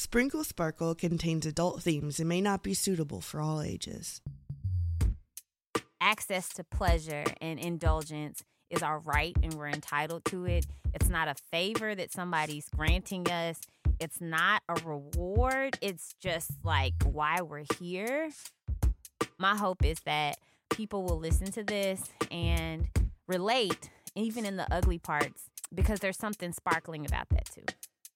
Sprinkle Sparkle contains adult themes and may not be suitable for all ages. Access to pleasure and indulgence is our right and we're entitled to it. It's not a favor that somebody's granting us. It's not a reward. It's just like why we're here. My hope is that people will listen to this and relate, even in the ugly parts, because there's something sparkling about that too.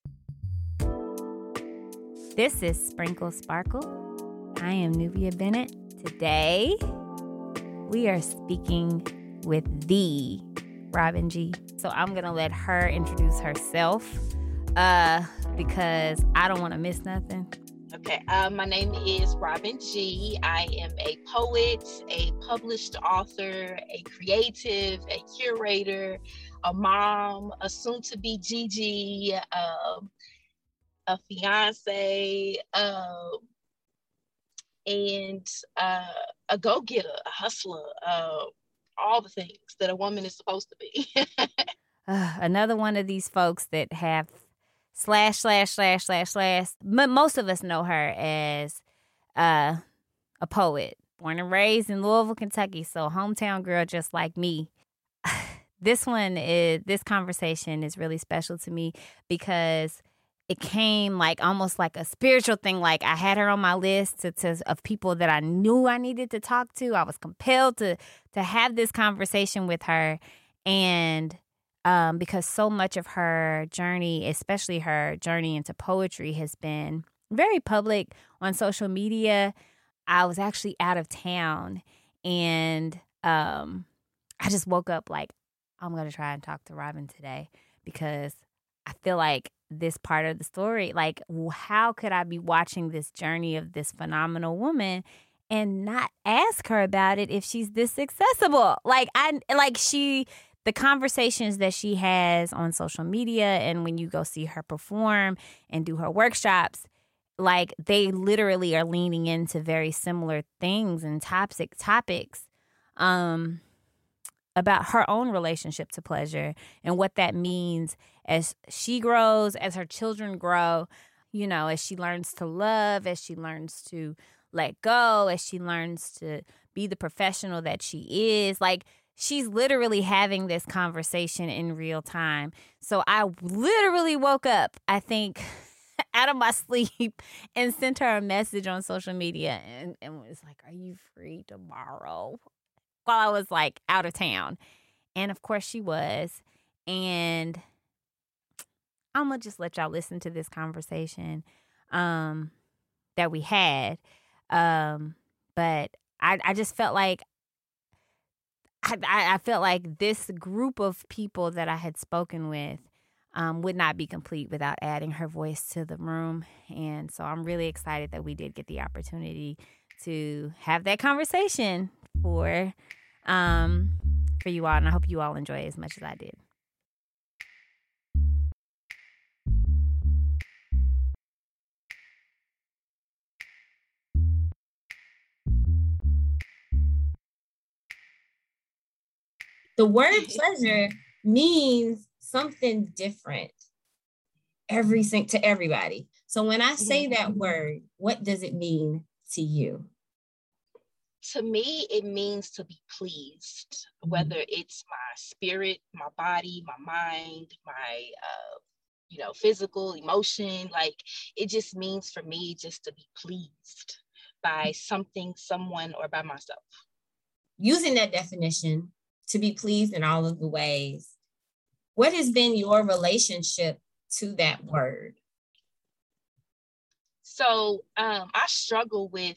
This is Sprinkle Sparkle. I am Nubia Bennett. Today, we are speaking with the Robin G. So I'm going to let her introduce herself because I don't want to miss nothing. Okay, my name is Robin G. I am a poet, a published author, a creative, a curator, a mom, a soon-to-be Gigi, a fiance, and a go-getter, a hustler, all the things that a woman is supposed to be. Another one of these folks that have // Most of us know her as a poet, born and raised in Louisville, Kentucky, so hometown girl just like me. This conversation is really special to me because it came like almost like a spiritual thing. Like I had her on my list of people that I knew I needed to talk to. I was compelled to have this conversation with her. And because so much of her journey, especially her journey into poetry, has been very public on social media. I was actually out of town and I just woke up like, I'm going to try and talk to Robin today because I feel like this part of the story, like how could I be watching this journey of this phenomenal woman and not ask her about it if she's this accessible? The conversations that she has on social media and when you go see her perform and do her workshops, like they literally are leaning into very similar things and topics about her own relationship to pleasure and what that means as she grows, as her children grow, you know, as she learns to love, as she learns to let go, as she learns to be the professional that she is. Like, she's literally having this conversation in real time. So I literally woke up, I think, out of my sleep and sent her a message on social media and was like, are you free tomorrow? While I was like out of town. And of course she was. And I'm going to just let y'all listen to this conversation that we had. But I just felt like I felt like this group of people that I had spoken with would not be complete without adding her voice to the room. And so I'm really excited that we did get the opportunity to have that conversation for you all. And I hope you all enjoy it as much as I did. The word pleasure means something different to everybody. So when I say that word, what does it mean to you? To me, it means to be pleased, whether it's my spirit, my body, my mind, my, physical, emotion. Like, it just means for me just to be pleased by something, someone, or by myself. Using that definition, to be pleased in all of the ways, what has been your relationship to that word? So I struggle with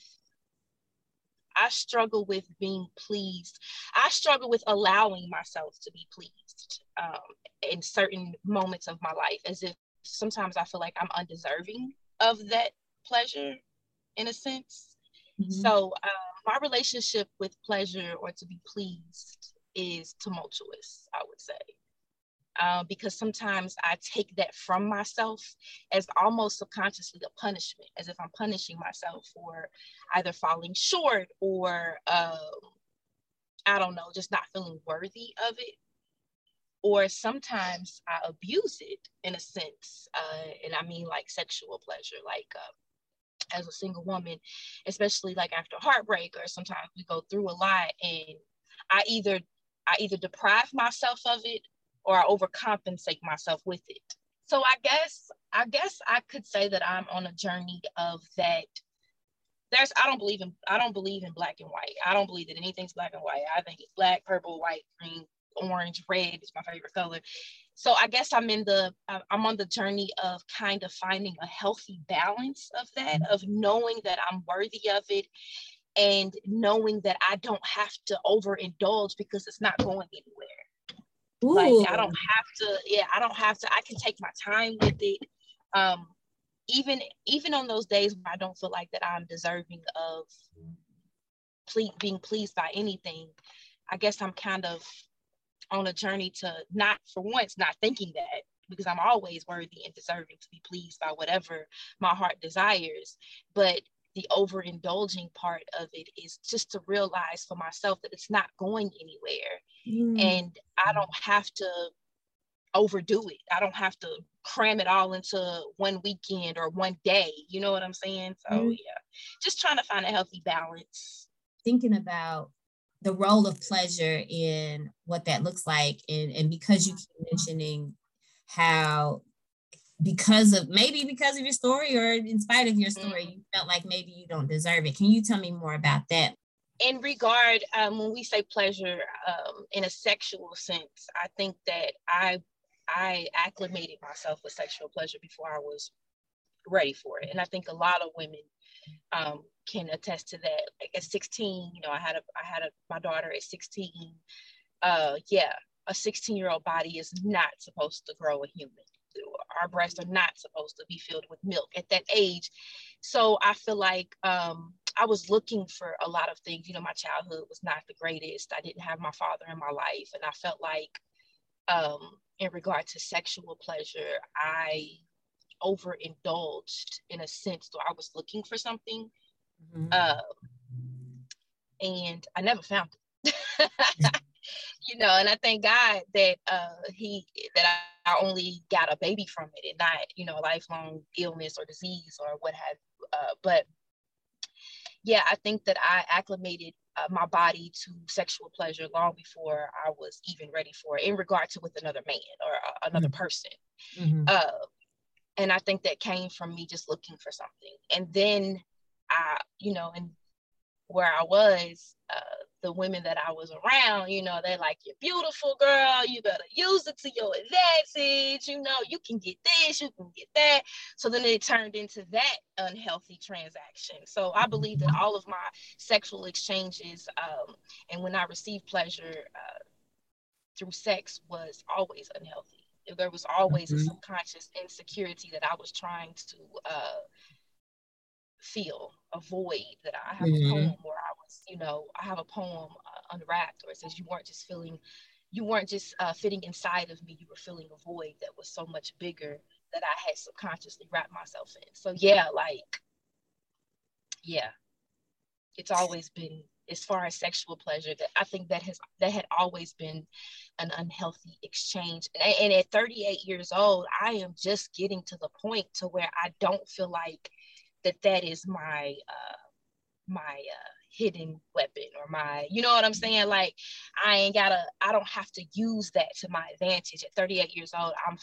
being pleased. I struggle with allowing myself to be pleased in certain moments of my life, as if sometimes I feel like I'm undeserving of that pleasure in a sense. Mm-hmm. So my relationship with pleasure or to be pleased is tumultuous, I would say. Because sometimes I take that from myself as almost subconsciously a punishment, as if I'm punishing myself for either falling short or, I don't know, just not feeling worthy of it. or sometimes I abuse it in a sense. And I mean like sexual pleasure, like as a single woman, especially like after heartbreak, or sometimes we go through a lot, and I either deprive myself of it or I overcompensate myself with it. So I guess I could say that I'm on a journey of that. I don't believe in black and white. I don't believe that anything's black and white. I think it's black, purple, white, green, orange, red is my favorite color. So I guess I'm on the journey of kind of finding a healthy balance of that, of knowing that I'm worthy of it, and knowing that I don't have to overindulge because it's not going anywhere. Ooh. Like I don't have to, I can take my time with it. Even on those days where I don't feel like that I'm deserving of being pleased by anything, I guess I'm kind of on a journey to not thinking that, because I'm always worthy and deserving to be pleased by whatever my heart desires. But the overindulging part of it is just to realize for myself that it's not going anywhere. And I don't have to overdo it. I don't have to cram it all into one weekend or one day. You know what I'm saying? So yeah, just trying to find a healthy balance. Thinking about the role of pleasure in what that looks like. And because you keep mentioning how, because of your story, or in spite of your story, you felt like maybe you don't deserve it. Can you tell me more about that? In regard, when we say pleasure in a sexual sense, I think that I acclimated myself with sexual pleasure before I was ready for it. And I think a lot of women can attest to that. Like at 16, I had my daughter at 16. A 16-year-old body is not supposed to grow a human. Our breasts are not supposed to be filled with milk at that age. So I feel like I was looking for a lot of things. My childhood was not the greatest. I didn't have my father in my life. And I felt like in regard to sexual pleasure, I overindulged in a sense. So I was looking for something, and I never found it. And I thank God that I only got a baby from it, and not a lifelong illness or disease or what have. But yeah, I think that I acclimated my body to sexual pleasure long before I was even ready for it, in regard to with another man or another person. And I think that came from me just looking for something. And then and where I was, the women that I was around, they're like, you're beautiful, girl. You better use it to your advantage. You can get this, you can get that. So then it turned into that unhealthy transaction. So I believe that all of my sexual exchanges and when I received pleasure through sex was always unhealthy. There was always a subconscious insecurity that I was trying to feel, a void. That I have a poem where I have a poem, Unwrapped, where it says you weren't just fitting inside of me, you were filling a void that was so much bigger that I had subconsciously wrapped myself in. So it's always been, as far as sexual pleasure, that I think that had always been an unhealthy exchange. And at 38 years old, I am just getting to the point to where I don't feel like that is my hidden weapon, or my, you know what I'm saying? Like I don't have to use that to my advantage. At 38 years old, I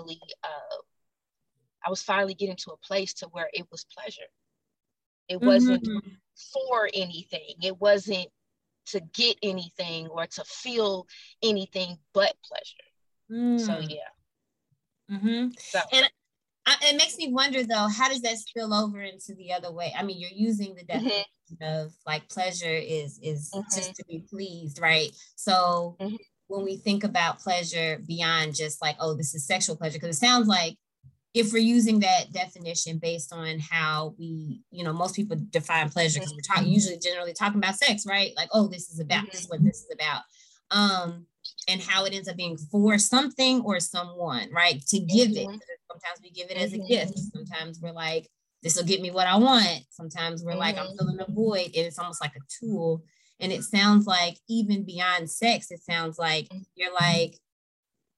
was finally getting to a place to where it was pleasure. It wasn't for anything. It wasn't to get anything or to feel anything but pleasure. So yeah. So. And it makes me wonder though, how does that spill over into the other way? I mean, you're using the definition of like pleasure is just to be pleased, right? So when we think about pleasure beyond just like, oh, this is sexual pleasure, because it sounds like if we're using that definition based on how we, most people define pleasure, because we're usually generally talking about sex, right? Like, oh, this is what this is about. And how it ends up being for something or someone, right? To give it. Sometimes we give it as a gift. Sometimes we're like, this will get me what I want. Sometimes we're like, I'm filling a void. And it's almost like a tool. And it sounds like even beyond sex, it sounds like you're like,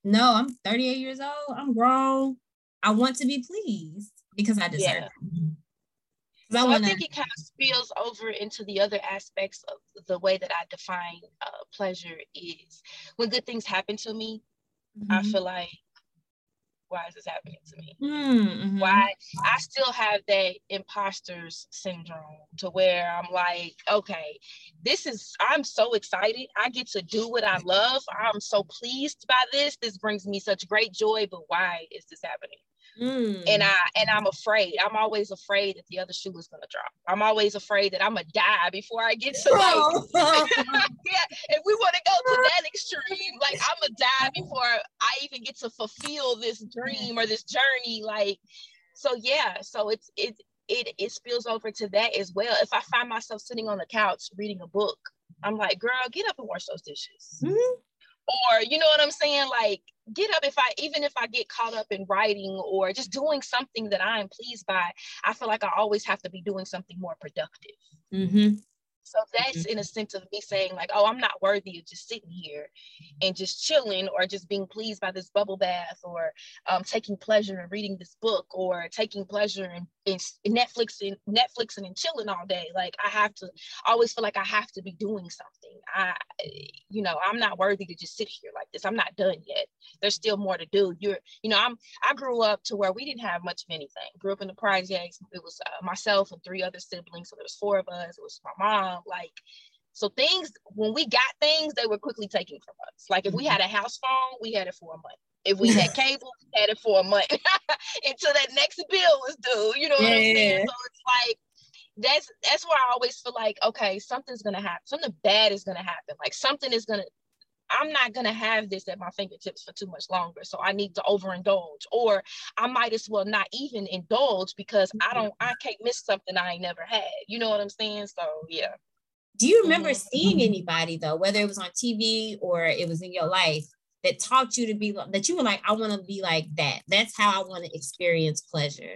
No, I'm 38 years old. I'm grown. I want to be pleased because I deserve Yeah. it. So I think it kind of spills over into the other aspects of the way that I define pleasure is when good things happen to me, I feel like, why is this happening to me? Why I still have that imposter's syndrome to where I'm like, okay, I'm so excited. I get to do what I love. I'm so pleased by this. This brings me such great joy, but why is this happening? And I'm afraid. I'm always afraid that the other shoe is gonna drop. I'm always afraid that I'm gonna die before I get to yeah. If we want to go to that extreme, like I'm gonna die before I even get to fulfill this dream or this journey. Like, so yeah. So it spills over to that as well. If I find myself sitting on the couch reading a book, I'm like, girl, get up and wash those dishes. Or, you know what I'm saying? Like, get up even if I get caught up in writing or just doing something that I am pleased by, I feel like I always have to be doing something more productive. So that's in a sense of me saying like, oh, I'm not worthy of just sitting here and just chilling or just being pleased by this bubble bath or taking pleasure in reading this book or taking pleasure in Netflixing and chilling all day. Like I always feel like I have to be doing something. I'm not worthy to just sit here like this. I'm not done yet. There's still more to do. I grew up to where we didn't have much of anything. Grew up in the projects. It was myself and 3 other siblings. So there was 4 of us. It was my mom. Like, so things, when we got things, they were quickly taken from us. Like if we had a house phone, we had it for a month. If we had cable, we had it for a month until that next bill was due. You know what I'm saying? So it's like, that's where I always feel like, okay, something's going to happen. Something bad is going to happen. Like I'm not going to have this at my fingertips for too much longer. So I need to overindulge, or I might as well not even indulge because I can't miss something I ain't never had. You know what I'm saying? So, yeah. Do you remember seeing anybody though, whether it was on TV or it was in your life, that taught you to be, that you were like, I want to be like that. That's how I want to experience pleasure?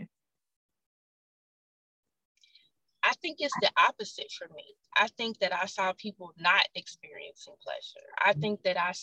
I think it's the opposite for me. I think that I saw people not experiencing pleasure. I think that I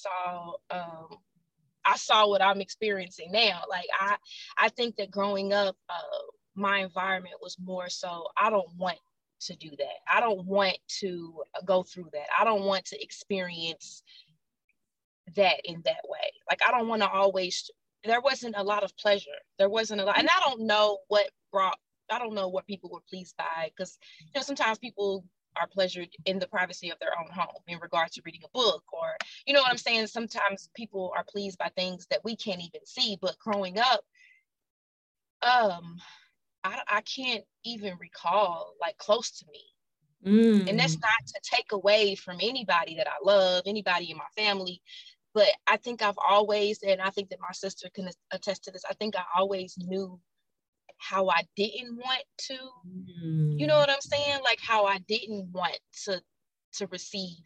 saw what I'm experiencing now. Like I think that growing up, my environment was more so, I don't want to do that. I don't want to go through that. I don't want to experience that in that way. Like I don't want to always, there wasn't a lot of pleasure. There wasn't a lot, and I don't know what people were pleased by, because sometimes people are pleasured in the privacy of their own home in regards to reading a book, or you know what I'm saying, sometimes people are pleased by things that we can't even see. But growing up, I can't even recall like close to me. And that's not to take away from anybody that I love, anybody in my family, but I think I've always, and I think that my sister can attest to this, I think I always knew how I didn't want to, you know what I'm saying? Like how I didn't want to receive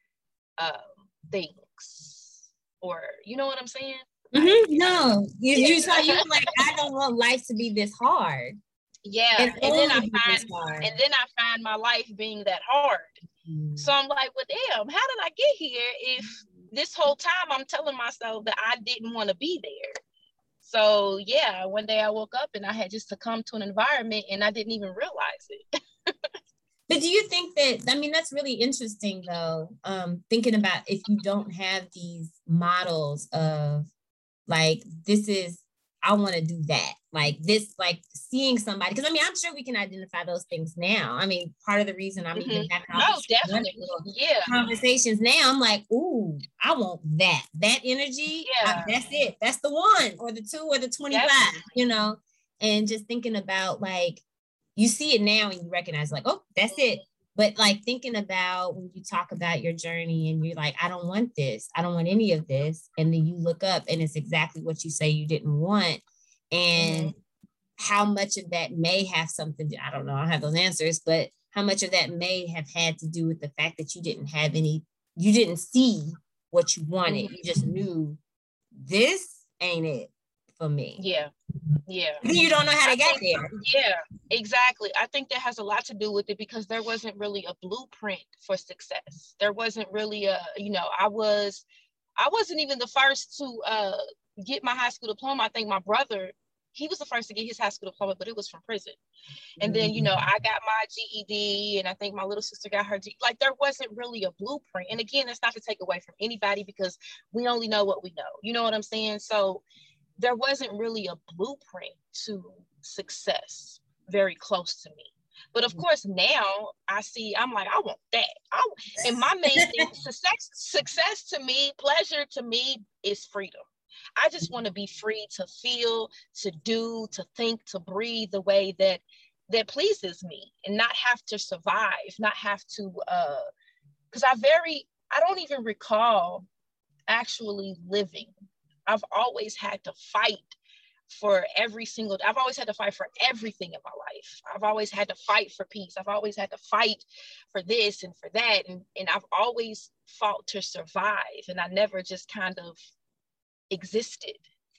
things, or you know what I'm saying? No, you like, I don't want life to be this hard. Yeah, and then I find my life being that hard. So I'm like, well, damn, how did I get here if this whole time I'm telling myself that I didn't want to be there? So yeah, one day I woke up and I had just succumbed to an environment and I didn't even realize it. But do you think that, I mean, that's really interesting though, thinking about if you don't have these models of like, I want to do that. Like this, like seeing somebody, because I mean, I'm sure we can identify those things now. I mean, part of the reason I'm even having conversations now, I'm like, ooh, I want that energy. Yeah. That's it. That's the 1 or the 2 or the 25, definitely. And just thinking about like, you see it now and you recognize like, oh, that's it. But like thinking about when you talk about your journey and you're like, I don't want this. I don't want any of this. And then you look up and it's exactly what you say you didn't want. And how much of that may have something, I don't know, I don't have those answers, but how much of that may have had to do with the fact that you didn't see what you wanted. You just knew this ain't it for me. Yeah. You don't know how to get there. Yeah, exactly. I think that has a lot to do with it because there wasn't really a blueprint for success. There wasn't really I wasn't even the first to get my high school diploma. I think my brother, he was the first to get his high school diploma, but it was from prison. And then, you know, I got my GED, and I think my little sister got her GED. Like, there wasn't really a blueprint. And again, that's not to take away from anybody, because we only know what we know. You know what I'm saying? So there wasn't really a blueprint to success very close to me. But of course, now I see, I'm like, I want that. And my main thing, success to me, pleasure to me, is freedom. I just want to be free to feel, to do, to think, to breathe the way that pleases me, and not have to survive, not have to, because I don't even recall actually living. I've always had to fight for I've always had to fight for everything in my life. I've always had to fight for peace. I've always had to fight for this and for that. And I've always fought to survive. And I never just kind of existed.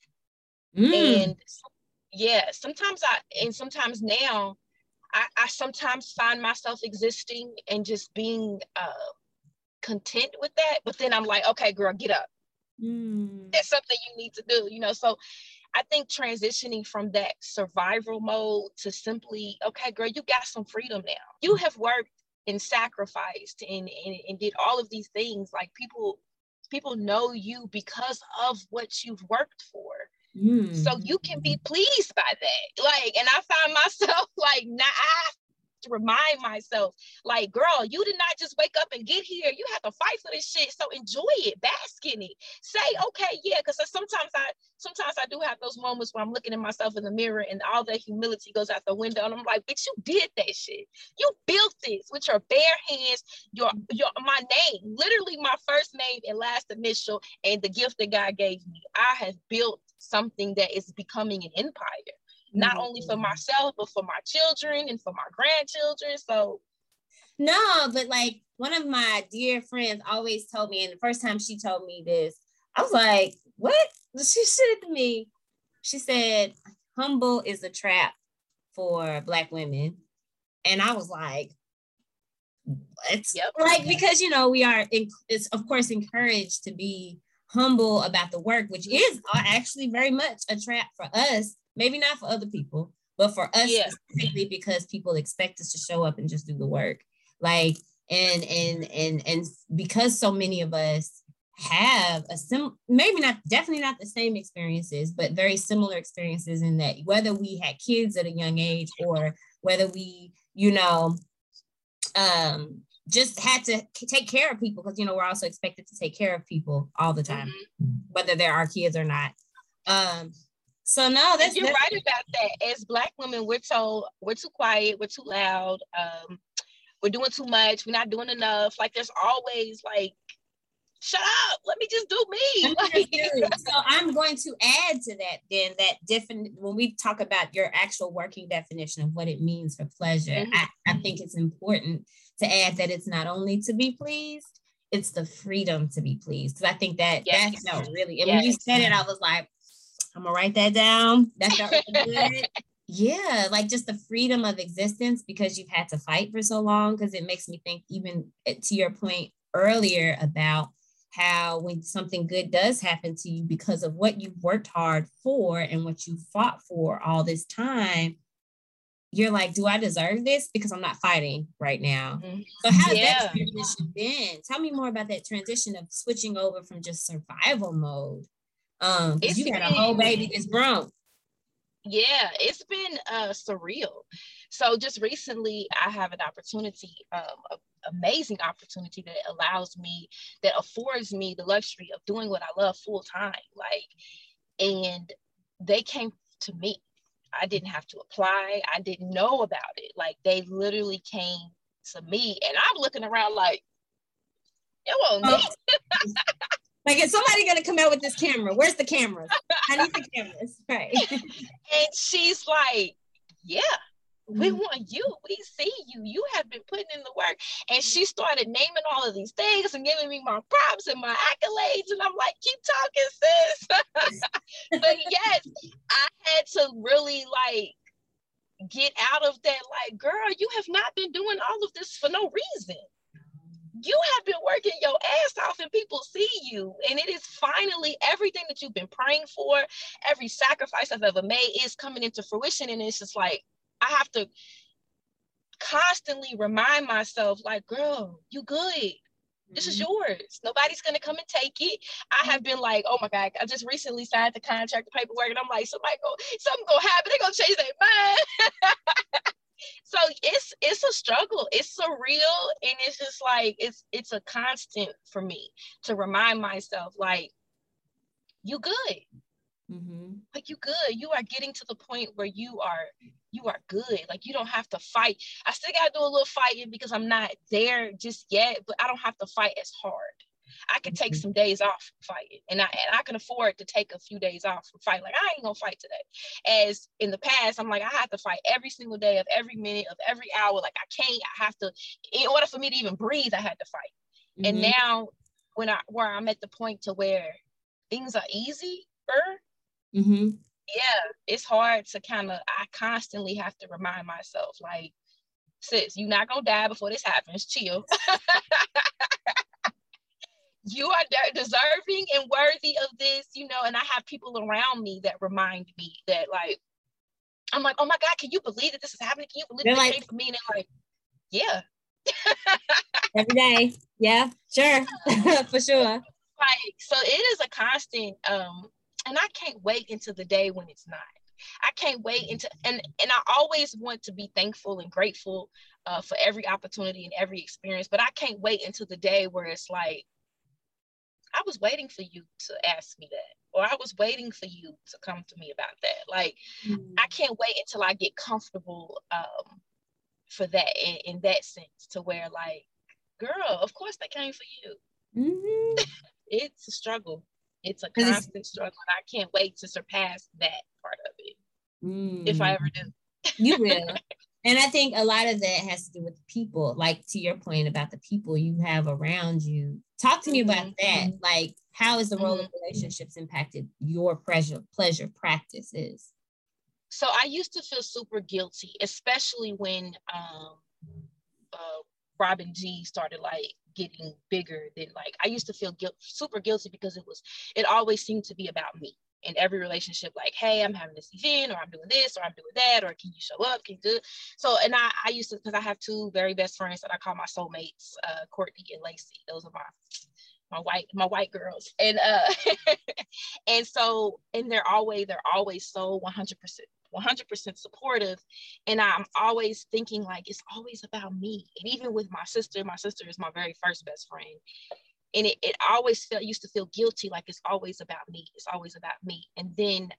And yeah, sometimes now I sometimes find myself existing and just being content with that. But then I'm like, okay, girl, get up. That's something you need to do, you know? So I think transitioning from that survival mode to simply, okay, girl, you got some freedom now. You have worked and sacrificed and did all of these things. Like, people know you because of what you've worked for. So you can be pleased by that. Like, and I find myself like, I have to remind myself, like, girl, you did not just wake up and get here. You have to fight for this shit. So enjoy it, bask in it. Say, okay, yeah, because sometimes I do have those moments where I'm looking at myself in the mirror and all that humility goes out the window, and I'm like, bitch, you did that shit. You built this with your bare hands. My name, literally my first name and last initial, and the gift that God gave me. I have built something that is becoming an empire, not only for myself, but for my children and for my grandchildren. So no, but like, one of my dear friends always told me, and the first time she told me this, I was like, what? She said to me, she said, humble is a trap for Black women. And I was like, what? Yep. Like, because, you know, we are, it's of course encouraged to be humble about the work, which is actually very much a trap for us. Maybe not for other people, but for us specifically, because people expect us to show up and just do the work. Like, and because so many of us have definitely not the same experiences, but very similar experiences, in that whether we had kids at a young age or whether we, you know, just had to take care of people, because, you know, we're also expected to take care of people all the time, whether they're our kids or not. So no, you're right about that. As Black women, we're told we're too quiet, we're too loud, we're doing too much, we're not doing enough. Like, there's always like, shut up, let me just do me. So I'm going to add to that then, that when we talk about your actual working definition of what it means for pleasure, I think it's important to add that it's not only to be pleased, it's the freedom to be pleased. Because I think that felt really, and when you said it, I was like, I'm gonna write that down. That felt really good. Yeah, like just the freedom of existence, because you've had to fight for so long. Because it makes me think, even to your point earlier about how when something good does happen to you because of what you've worked hard for and what you fought for all this time, you're like, do I deserve this? Because I'm not fighting right now. So how has that transition been? Tell me more about that transition of switching over from just survival mode. Because you got a whole baby that's grown. Yeah, it's been surreal. So just recently, I have an opportunity, amazing opportunity that affords me the luxury of doing what I love full time. Like, and they came to me. I didn't have to apply. I didn't know about it. Like, they literally came to me, and I'm looking around like, it won't me. Like, is somebody gonna come out with this camera? Where's the cameras? I need the cameras, right? And she's like, yeah, we want you. We see you. You have been putting in the work. And she started naming all of these things and giving me my props and my accolades. And I'm like, keep talking, sis. But yes, I had to really like get out of that. Like, girl, you have not been doing all of this for no reason. you have been working your ass off and people see you. And it is finally everything that you've been praying for, every sacrifice I've ever made is coming into fruition. And it's just like, I have to constantly remind myself, like, girl, you good. This is yours. Nobody's going to come and take it. I have been like, oh my God, I just recently signed the contract, the paperwork, and I'm like, something going to happen. They're going to change their mind. So it's a struggle. It's surreal. And it's just like, it's a constant for me to remind myself, like, you good. Like, you good. You are getting to the point where you are good. Like, you don't have to fight. I still got to do a little fighting because I'm not there just yet, but I don't have to fight as hard. I can take some days off from fighting, and I can afford to take a few days off from fighting. Like, I ain't gonna fight today. As in the past, I'm like, I have to fight every single day of every minute of every hour. Like, I have to, in order for me to even breathe, I had to fight. And now where I'm at the point to where things are easier, yeah, it's hard to I constantly have to remind myself, like, sis, you're not gonna die before this happens. Chill. You are deserving and worthy of this, and I have people around me that remind me that, like, I'm like, oh my God, can you believe that this is happening? Can you believe this came for me? And they're like, yeah. Every day. Yeah, sure. For sure. Like, so it is a constant, and I can't wait until the day when it's not. I can't wait until, and I always want to be thankful and grateful for every opportunity and every experience, but I can't wait until the day where it's like, I was waiting for you to ask me that, or I was waiting for you to come to me about that. Like, I can't wait until I get comfortable for that, in that sense, to where, like, girl, of course they came for you. It's a struggle. It's a constant struggle. And I can't wait to surpass that part of it, if I ever do. You will. And I think a lot of that has to do with people, like, to your point about the people you have around you. Talk to me about that. Like, how is the role of relationships impacted your pleasure practices? So I used to feel super guilty, especially when Robin G started, like, getting bigger. Than, like, I used to feel super guilty because it always seemed to be about me. In every relationship, like, hey, I'm having this event, or I'm doing this, or I'm doing that, or can you show up? Can you do? So, and I used to, because I have two very best friends that I call my soulmates, Courtney and Lacey. Those are my white girls, and and so, and they're always so 100% supportive, and I'm always thinking, like, it's always about me. And even with my sister is my very first best friend. And it always used to feel guilty, like, it's always about me. It's always about me. And then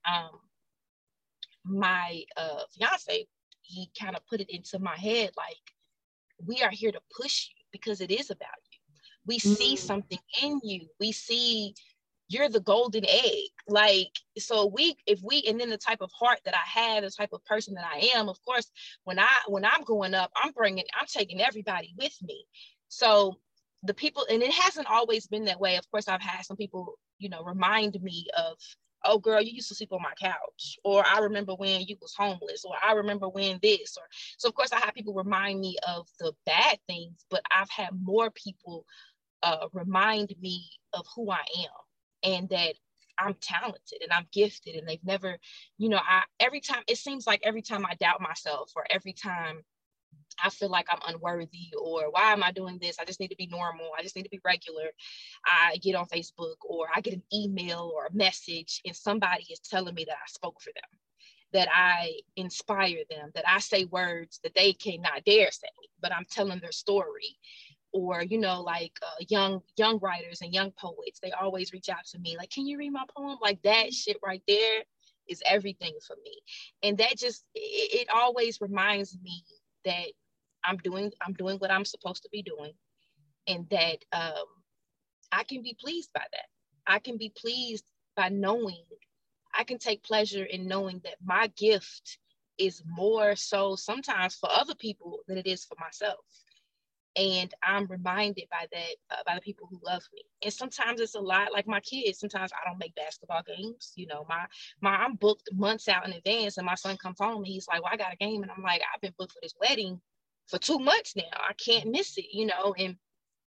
my fiance, he kind of put it into my head, like, we are here to push you because it is about you. We see something in you. We see you're the golden egg. Like, so and then the type of heart that I have, the type of person that I am, of course, when I'm going up, I'm taking everybody with me. So the people, and it hasn't always been that way. Of course, I've had some people, remind me of, oh girl, you used to sleep on my couch, or I remember when you was homeless, or I remember when this, or so of course I have people remind me of the bad things, but I've had more people remind me of who I am, and that I'm talented and I'm gifted, and they've never, every time I doubt myself, or every time I feel like I'm unworthy, or why am I doing this? I just need to be normal. I just need to be regular. I get on Facebook, or I get an email or a message, and somebody is telling me that I spoke for them, that I inspire them, that I say words that they cannot dare say, but I'm telling their story. Or, like young writers and young poets, they always reach out to me, like, can you read my poem? Like, that shit right there is everything for me. And that just, it always reminds me that I'm doing what I'm supposed to be doing, and that I can be pleased by that. I can be pleased by knowing, I can take pleasure in knowing that my gift is more so sometimes for other people than it is for myself. And I'm reminded by that, by the people who love me. And sometimes it's a lot, like my kids, sometimes I don't make basketball games. I'm booked months out in advance, and my son comes home and he's like, well, I got a game. And I'm like, I've been booked for this wedding for 2 months now. I can't miss it, and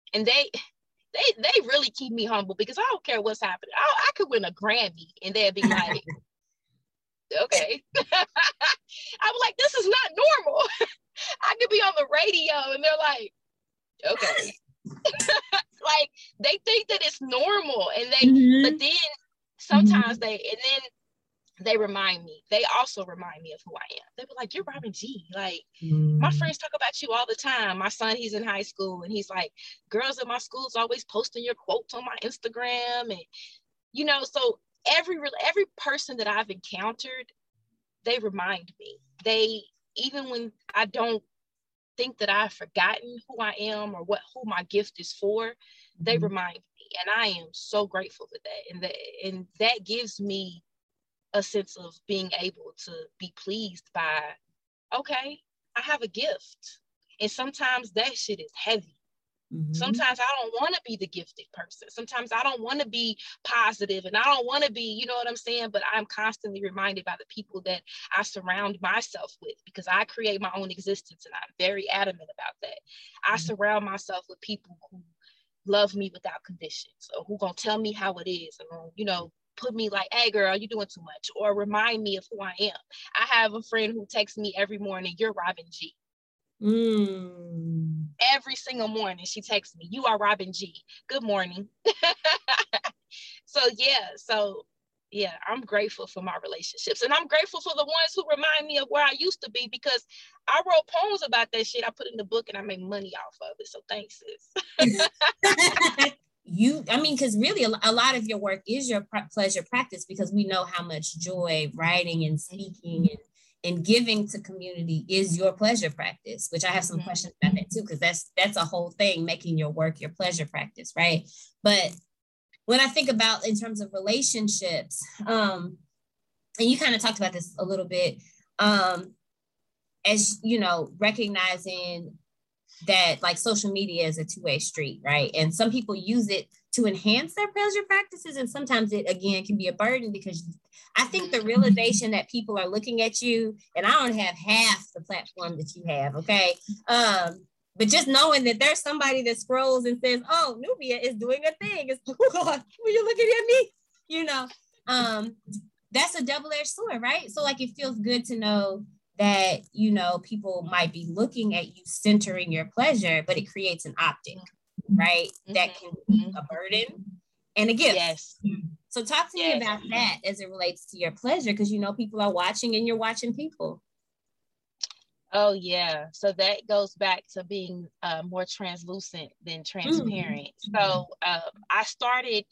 And they really keep me humble because I don't care what's happening. I could win a Grammy and they'd be like, okay. I'm like, this is not normal. I could be on the radio and they're like, okay. Like they think that it's normal, and but then sometimes they remind me. They also remind me of who I am. They were like, you're Robin G. Like my friends talk about you all the time. My son, he's in high school, and he's like, girls at my school's always posting your quotes on my Instagram, and so every person that I've encountered, they remind me. They, even when I don't think that I've forgotten who I am or who my gift is for, they remind me, and I am so grateful for that. And that gives me a sense of being able to be pleased by, okay, I have a gift, and sometimes that shit is heavy. Sometimes I don't want to be the gifted person. Sometimes I don't want to be positive, and I don't want to be, you know what I'm saying? But I'm constantly reminded by the people that I surround myself with, because I create my own existence, and I'm very adamant about that. I surround myself with people who love me without conditions, or who gonna tell me how it is, and put me like, hey girl, you're doing too much, or remind me of who I am. I have a friend who texts me every morning, you're Robin G. Every single morning she texts me, you are Robin G. Good morning. So I'm grateful for my relationships, and I'm grateful for the ones who remind me of where I used to be, because I wrote poems about that shit. I put in the book and I made money off of it. So thanks, sis. Because really a lot of your work is your pleasure practice, because we know how much joy writing and speaking and giving to community is your pleasure practice, which I have some questions about that too, because that's a whole thing, making your work your pleasure practice, right? But when I think about in terms of relationships, and you kind of talked about this a little bit, as recognizing that like social media is a two-way street, right? And some people use it to enhance their pleasure practices, and sometimes it again can be a burden, because I think the realization that people are looking at you, and I don't have half the platform that you have, okay? But just knowing that there's somebody that scrolls and says, oh, Nubia is doing a thing. It's, oh God, when you're looking at me, that's a double-edged sword, right? So like, it feels good to know that, people might be looking at you centering your pleasure, but it creates an optic, right? That can be a burden and a gift. Yes. So talk to me about that as it relates to your pleasure, because people are watching and you're watching people. Oh yeah. So that goes back to being more translucent than transparent. So I started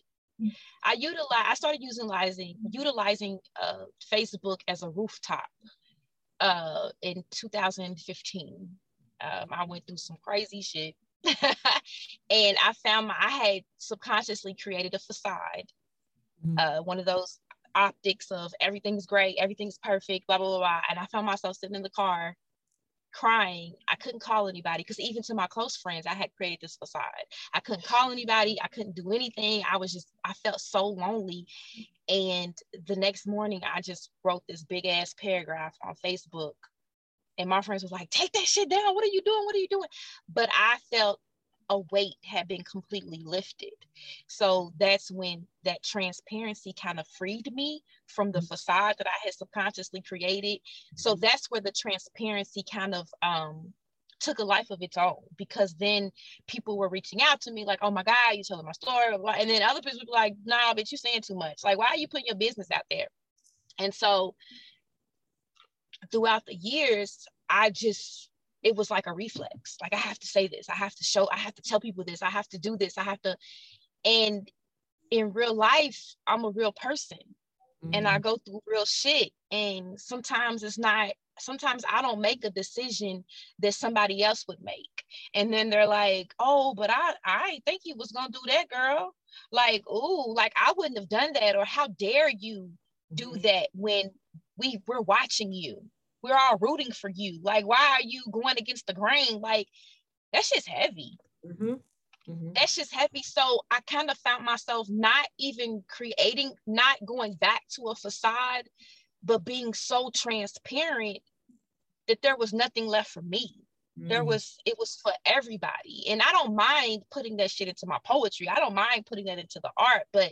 utilizing Facebook as a rooftop in 2015. I went through some crazy shit. And I found I had subconsciously created a facade, one of those optics of everything's great, everything's perfect, blah, blah, blah, blah. And I found myself sitting in the car crying. I couldn't call anybody, because even to my close friends, I had created this facade. I couldn't call anybody. I couldn't do anything. I felt so lonely. And the next morning, I just wrote this big ass paragraph on Facebook. And my friends was like, take that shit down. What are you doing? What are you doing? But I felt a weight had been completely lifted. So that's when that transparency kind of freed me from the facade that I had subconsciously created. So that's where the transparency kind of took a life of its own, because then people were reaching out to me like, oh my God, you telling my story. And then other people would be like, nah, but you're saying too much. Like, why are you putting your business out there? And so throughout the years, it was like a reflex. Like, I have to say this, I have to tell people this, I have to do this, and in real life, I'm a real person, and I go through real shit. And sometimes I don't make a decision that somebody else would make. And then they're like, oh, but I didn't think you was gonna do that, girl. Like, oh, like I wouldn't have done that. Or how dare you do that when we're watching you. We're all rooting for you. Like, why are you going against the grain? Like, that shit's heavy. That's just heavy. So I kind of found myself not going back to a facade, but being so transparent that there was nothing left for me. It was for everybody. And I don't mind putting that shit into my poetry. I don't mind putting that into the art, but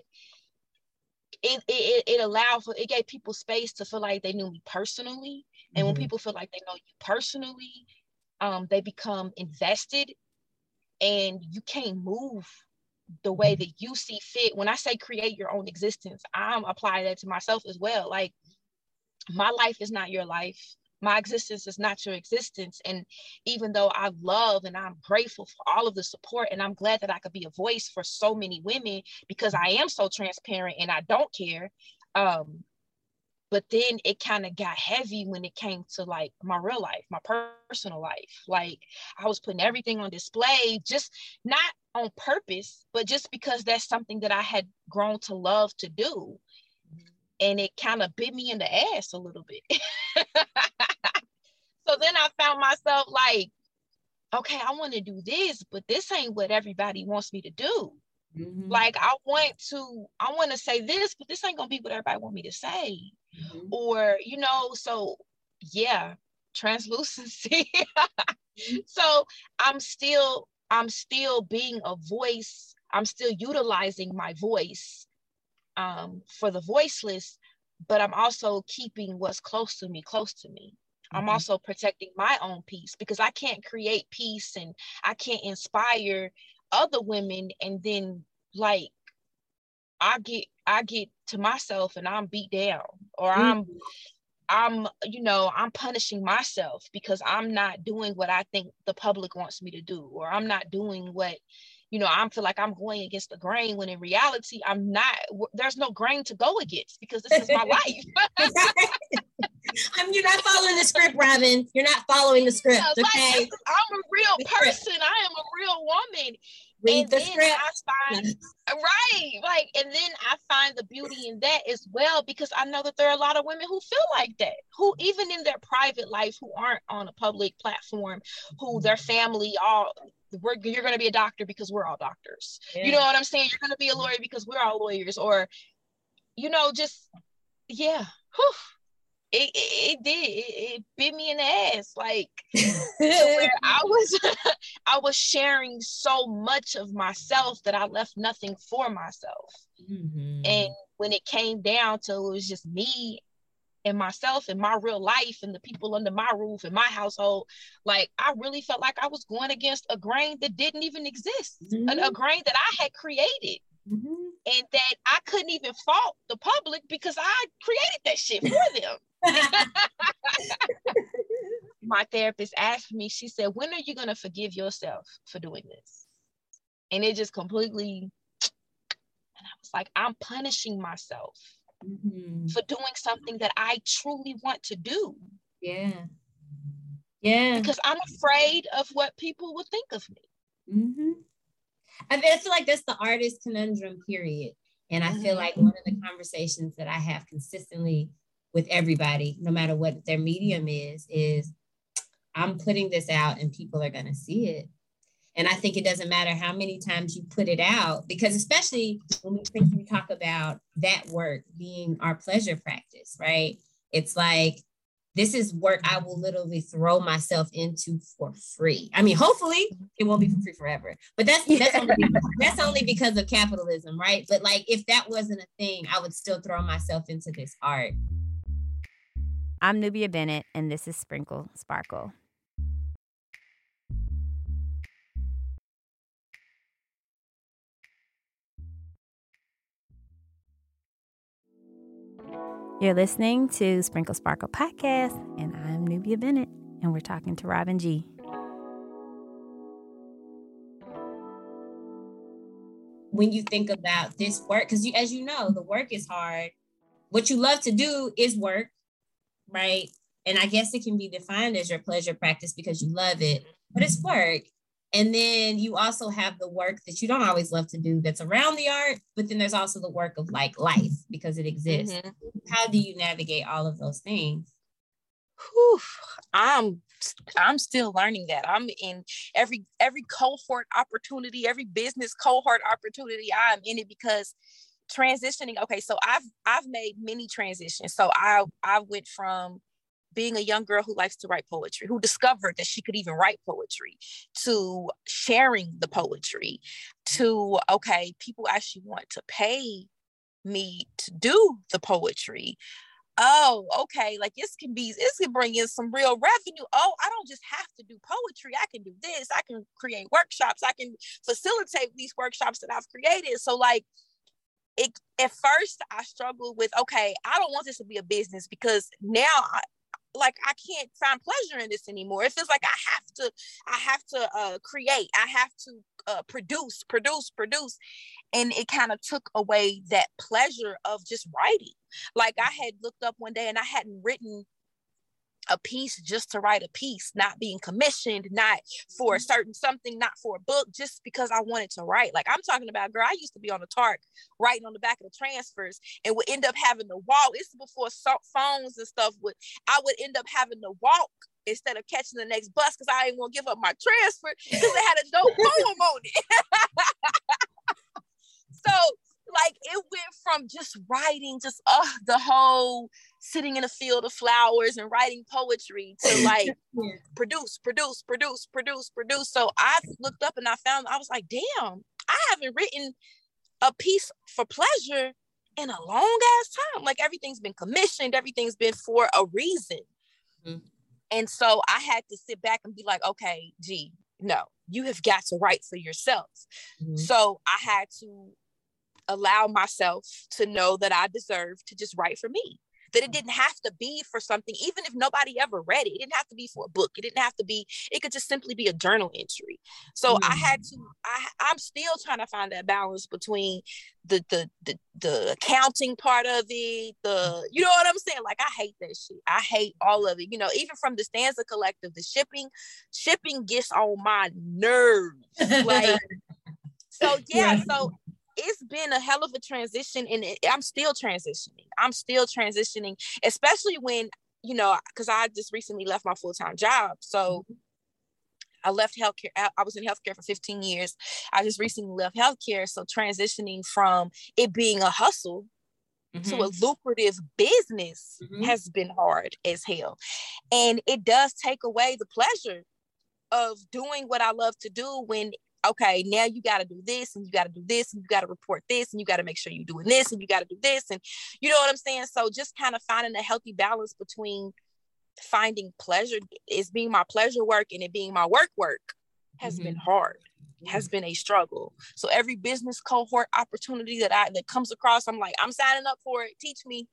it allowed for, it gave people space to feel like they knew me personally. And when people feel like they know you personally, they become invested, and you can't move the way that you see fit. When I say create your own existence, I'm applying that to myself as well. Like, my life is not your life. My existence is not your existence. And even though I love and I'm grateful for all of the support, and I'm glad that I could be a voice for so many women because I am so transparent and I don't care. But then it kind of got heavy when it came to like my real life, my personal life. Like, I was putting everything on display, just not on purpose, but just because that's something that I had grown to love to do. And it kind of bit me in the ass a little bit. So then I found myself like, okay, I want to do this, but this ain't what everybody wants me to do. Like, I want to say this, but this ain't gonna be what everybody want me to say. Or, you know, so yeah, translucency. So I'm still being a voice. I'm still utilizing my voice for the voiceless, but I'm also keeping what's close to me. I'm also protecting my own peace, because I can't create peace and I can't inspire other women, and then like I get to myself and I'm beat down, or I'm punishing myself because I'm not doing what I think the public wants me to do, or I'm not doing what, I feel like I'm going against the grain, when in reality, I'm not. There's no grain to go against, because this is my life. You're not following the script, Robin. You're not following the script. Okay? Like, I'm a real person. I am a real woman. Read the script. And then I find the beauty in that as well, because I know that there are a lot of women who feel like that, who even in their private life, who aren't on a public platform, who their family you're going to be a doctor because we're all doctors. Yeah. You know what I'm saying? You're going to be a lawyer because we're all lawyers, or, It bit me in the ass, like, where I was sharing so much of myself that I left nothing for myself. And when it came down to, it was just me and myself and my real life and the people under my roof and my household, like, I really felt like I was going against a grain that didn't even exist, a grain that I had created. And that I couldn't even fault the public, because I created that shit for them. My therapist asked me, she said, when are you going to forgive yourself for doing this? And it just completely, and I was like, I'm punishing myself for doing something that I truly want to do. Yeah. Because I'm afraid of what people will think of me. I feel like that's the artist conundrum, period. And I feel like one of the conversations that I have consistently with everybody, no matter what their medium is I'm putting this out and people are going to see it. And I think it doesn't matter how many times you put it out, because especially when we talk about that work being our pleasure practice, right? It's like, this is work I will literally throw myself into for free. I mean, hopefully it won't be for free forever, but that's only because of capitalism, right? But like, if that wasn't a thing, I would still throw myself into this art. I'm Nubia Bennett, and this is Sprinkle Sparkle. You're listening to Sprinkle Sparkle Podcast, and I'm Nubia Bennett, and we're talking to Robin G. When you think about this work, because as you know, the work is hard. What you love to do is work, right? And I guess it can be defined as your pleasure practice because you love it, but it's work. And then you also have the work that you don't always love to do that's around the art, but then there's also the work of like life, because it exists. How do you navigate all of those things? I'm still learning that. I'm in every cohort opportunity, every business cohort opportunity. I'm in it, because transitioning. Okay, so I've made many transitions. So I went from being a young girl who likes to write poetry, who discovered that she could even write poetry, to sharing the poetry, to, okay, people actually want to pay me to do the poetry. Oh, okay, like this can bring in some real revenue. Oh, I don't just have to do poetry. I can do this. I can create workshops. I can facilitate these workshops that I've created. So like, at first I struggled with, okay, I don't want this to be a business, because now I can't find pleasure in this anymore. It feels like I have to create. I have to produce. And it kind of took away that pleasure of just writing. Like, I had looked up one day and I hadn't written a piece just to write a piece, not being commissioned, not for a certain something, not for a book, just because I wanted to write. Like, I'm talking about, girl, I used to be on the TARC writing on the back of the transfers, and would end up having to walk. It's before phones and stuff. I would end up having to walk instead of catching the next bus, because I didn't want to give up my transfer because it had a dope poem on it. So like, it went from just writing, just the whole sitting in a field of flowers and writing poetry, to like produce. So I looked up and I was like, damn, I haven't written a piece for pleasure in a long ass time. Like, everything's been commissioned, everything's been for a reason. Mm-hmm. And so I had to sit back and be like, okay, G, no, you have got to write for yourself. Mm-hmm. So I had to allow myself to know that I deserve to just write for me, that it didn't have to be for something, even if nobody ever read it. It didn't have to be for a book. It didn't have to be, it could just simply be a journal entry. So I'm still trying to find that balance between the accounting part of it, you know what I'm saying? Like, I hate that shit. I hate all of it. You know, even from the Stanza Collective, the shipping gets on my nerves. Like, so yeah, so it's been a hell of a transition, and I'm still transitioning, especially when, you know, because I just recently left my full-time job. So I left healthcare. I was in healthcare for 15 years. I just recently left healthcare. So transitioning from it being a hustle to a lucrative business has been hard as hell. And it does take away the pleasure of doing what I love to do, when, okay, now you got to do this, and you got to do this, and you got to report this, and you got to make sure you're doing this, and you got to do this. And you know what I'm saying? So just kind of finding a healthy balance between finding pleasure is being my pleasure work and it being my work has been hard, has been a struggle. So every business cohort opportunity that comes across, I'm like, I'm signing up for it. Teach me.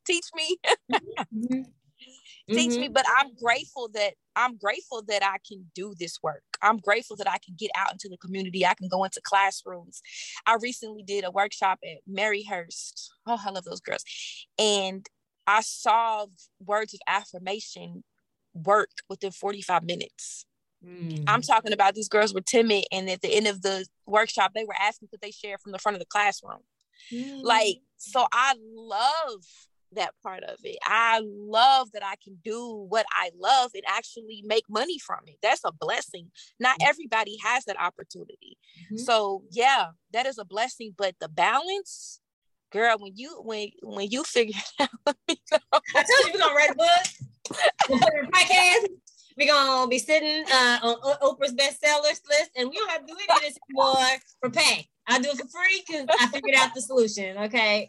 Teach me. But I'm grateful that I can do this work. I'm grateful that I can get out into the community. I can go into classrooms. I recently did a workshop at Maryhurst. Oh, I love those girls. And I saw words of affirmation work within 45 minutes. I'm talking about, these girls were timid, and at the end of the workshop, they were asking could they share from the front of the classroom. Like, so I love that part of it. I love that I can do what I love and actually make money from it. That's a blessing. Not everybody has that opportunity. So yeah, that is a blessing. But the balance, girl, when you figure it out, I told you we're gonna write a book. We'll put it in podcast. We're gonna be sitting on Oprah's bestsellers list, and we don't have to do any of this anymore for pay. I'll do it for free because I figured out the solution. Okay.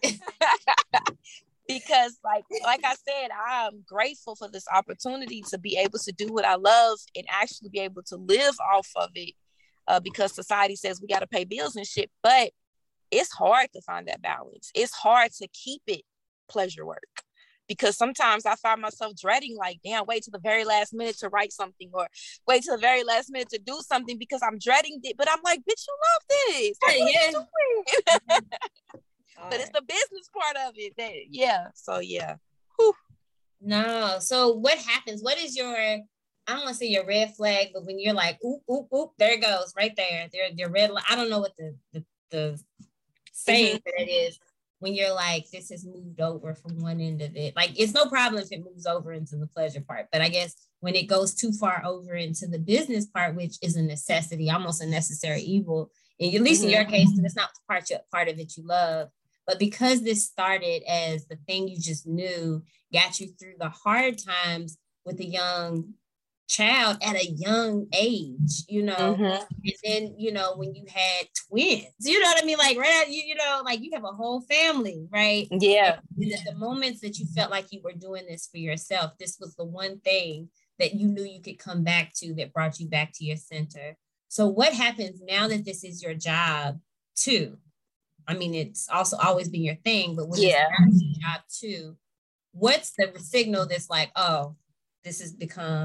Because like I said, I'm grateful for this opportunity to be able to do what I love and actually be able to live off of it, because society says we got to pay bills and shit. But it's hard to find that balance. It's hard to keep it pleasure work, because sometimes I find myself dreading, like, damn, wait till the very last minute to write something, or wait till the very last minute to do something, because I'm dreading it. But I'm like, bitch, you love this. Like, what are you doing? But it's the business part of it that, yeah. So yeah. Whew. No. So what happens? What is your, I don't want to say your red flag, but when you're like, oop, oop, oop, there it goes, right there. Your red line. I don't know what the saying that it is, when you're like, this has moved over from one end of it. Like, it's no problem if it moves over into the pleasure part, but I guess when it goes too far over into the business part, which is a necessity, almost a necessary evil, and at least in your case, because it's not part of it you love. But because this started as the thing you just knew, got you through the hard times, with a young child at a young age, you know. Mm-hmm. And then, you know, when you had twins, you know what I mean? Like, right, you know, like you have a whole family, right? Yeah. And the moments that you felt like you were doing this for yourself, this was the one thing that you knew you could come back to that brought you back to your center. So what happens now that this is your job too? I mean, it's also always been your thing, but when it's your job too, what's the signal that's like, oh, this has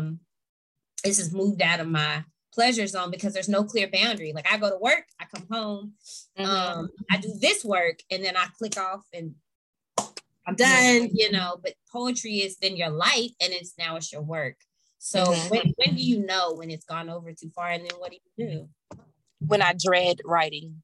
moved out of my pleasure zone because there's no clear boundary. Like I go to work, I come home, I do this work, and then I click off and I'm done, you know, but poetry is then your life and it's your work. So when do you know when it's gone over too far, and then what do you do? When I dread writing.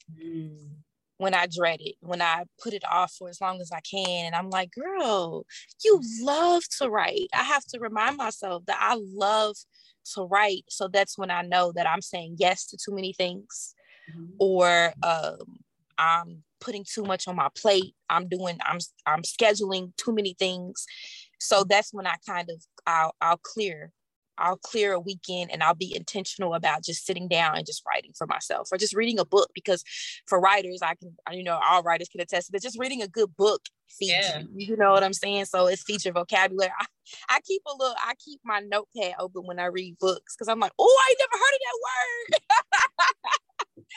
When I dread it, when I put it off for as long as I can. And I'm like, girl, you love to write. I have to remind myself that I love to write. So that's when I know that I'm saying yes to too many things, or I'm putting too much on my plate. I'm scheduling too many things. So that's when I kind of, I'll clear a weekend, and I'll be intentional about just sitting down and just writing for myself, or just reading a book, because for writers, all writers can attest to that. Just reading a good book feeds you. You know what I'm saying? So it feeds your vocabulary. I keep my notepad open when I read books, because I'm like, oh, I ain't never heard of that word.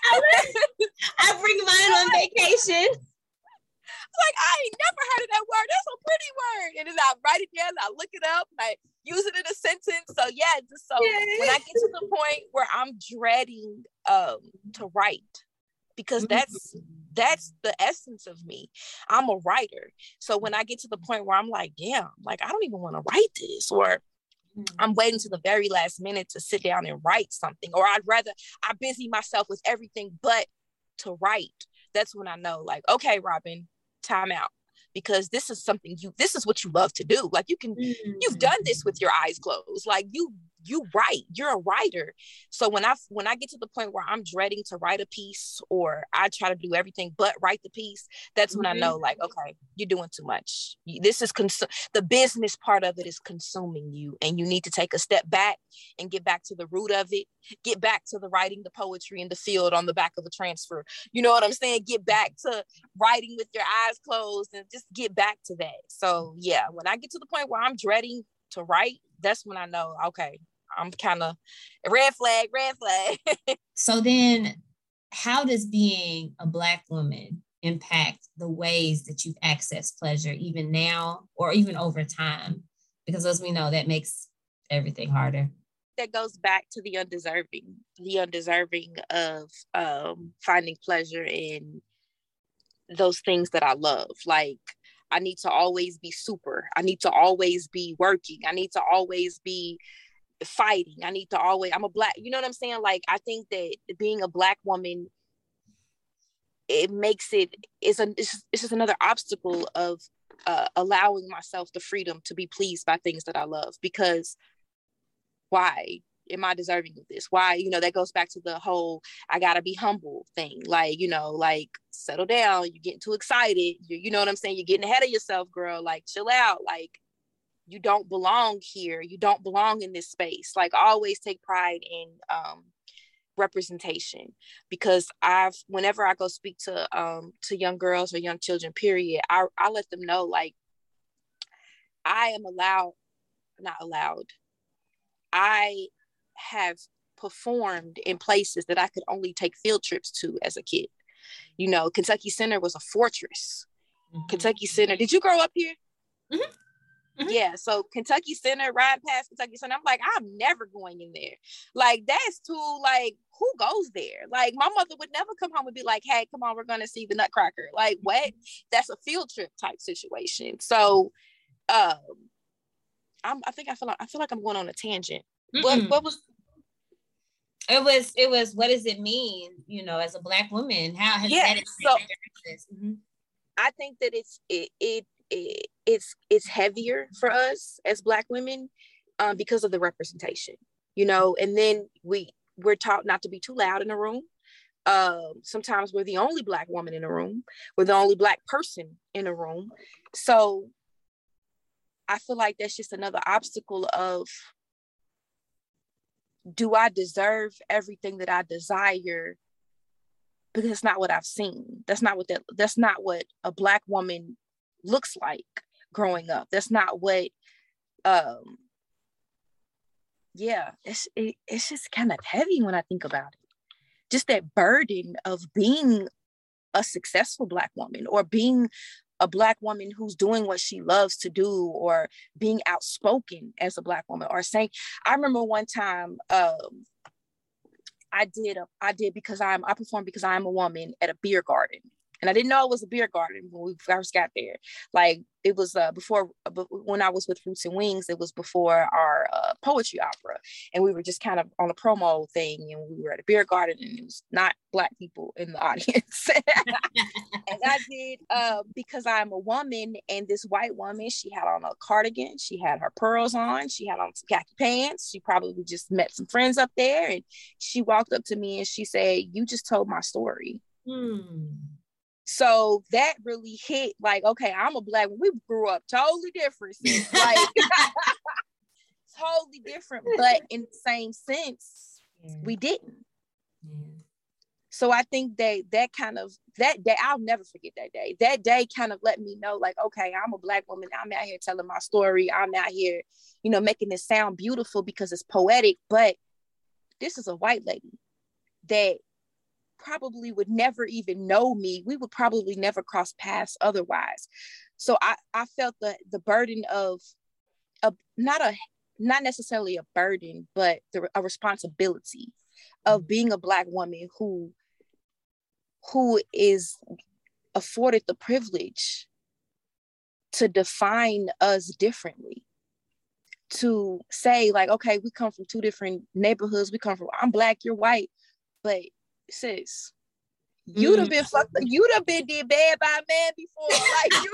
I bring mine on vacation. Like, I ain't never heard of that word. That's a pretty word. And then I write it down, I look it up, and I use it in a sentence. So when I get to the point where I'm dreading to write, because that's the essence of me. I'm a writer. So when I get to the point where I'm like, damn, like I don't even want to write this, or I'm waiting to the very last minute to sit down and write something, or I busy myself with everything but to write. That's when I know, like, okay, Robin, time out, because this is what you love to do. Like you've done this with your eyes closed. Like you write, you're a writer. So when I get to the point where I'm dreading to write a piece, or I try to do everything but write the piece, that's when I know, like, okay, you're doing too much. This is the business part of it is consuming you, and you need to take a step back and get back to the root of it. Get back to the writing, the poetry in the field on the back of a transfer. You know what I'm saying? Get back to writing with your eyes closed, and just get back to that. So yeah, when I get to the point where I'm dreading to write, that's when I know, okay, I'm kind of red flag. So then how does being a Black woman impact the ways that you've accessed pleasure, even now or even over time? Because as we know, that makes everything harder. That goes back to the undeserving of finding pleasure in those things that I love. Like, I need to always be super. I need to always be working. I need to always be fighting. I'm a Black, you know what I'm saying? Like, I think that being a Black woman, it's just another obstacle of allowing myself the freedom to be pleased by things that I love. Because why am I deserving of this? Why, that goes back to the whole I gotta be humble thing. Like, like, settle down, you're getting too excited, you know what I'm saying? You're getting ahead of yourself, girl. Like, chill out. Like, you don't belong here. You don't belong in this space. Like, always take pride in representation, because whenever I go speak to young girls or young children, period, I let them know, like, I am not allowed. I have performed in places that I could only take field trips to as a kid. Kentucky Center was a fortress. Kentucky Center. Did you grow up here? Yeah, so Kentucky Center, ride past Kentucky Center, I'm like, I'm never going in there. Like, that's too, like, who goes there? Like, my mother would never come home and be like, hey, come on, we're going to see the Nutcracker. Like, what? That's a field trip type situation. So, I feel like I'm going on a tangent. What was? It was. What does it mean? As a Black woman, how has that? So, I think that it's heavier for us as Black women because of the representation, and then we're taught not to be too loud in a room. Sometimes we're the only Black woman in a room. We're the only Black person in a room. So I feel like that's just another obstacle of, do I deserve everything that I desire? Because it's not what I've seen. That's not what a Black woman looks like growing up. That's not what it's just kind of heavy when I think about it. Just that burden of being a successful Black woman, or being a Black woman who's doing what she loves to do, or being outspoken as a Black woman, or saying, I remember one time I performed because I'm a woman at a beer garden. And I didn't know it was a beer garden when we first got there. Like, it was before, when I was with Roots and Wings, it was before our poetry opera. And we were just kind of on a promo thing, and we were at a beer garden, and it was not Black people in the audience. And I did because I'm a woman, and this white woman, she had on a cardigan, she had her pearls on, she had on some khaki pants, she probably just met some friends up there, and she walked up to me and she said, "You just told my story." So that really hit, like, okay, I'm a Black woman. We grew up totally different. Like, totally different, but in the same sense, we didn't. So I think that kind of, that day, I'll never forget that day. That day kind of let me know, like, okay, I'm a Black woman. I'm out here telling my story. I'm out here, making this sound beautiful because it's poetic, but this is a white lady that probably would never even know me. We would probably never cross paths otherwise. So I felt the burden of not necessarily a burden, but a responsibility of being a Black woman who is afforded the privilege to define us differently, to say, like, okay, we come from two different neighborhoods. I'm Black, you're white, but sis, you'd have been fucked. You'd have been did bad by a man before. Like, you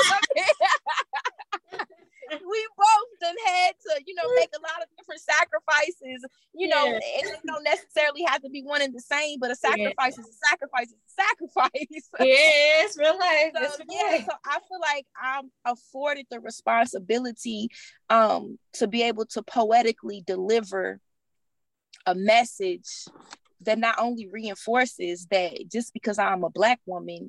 have been. We both done had to, make a lot of different sacrifices. And it don't necessarily have to be one and the same, but a sacrifice is a sacrifice is a sacrifice. Yeah, it's real life. So I feel like I'm afforded the responsibility to be able to poetically deliver a message that not only reinforces that just because I'm a Black woman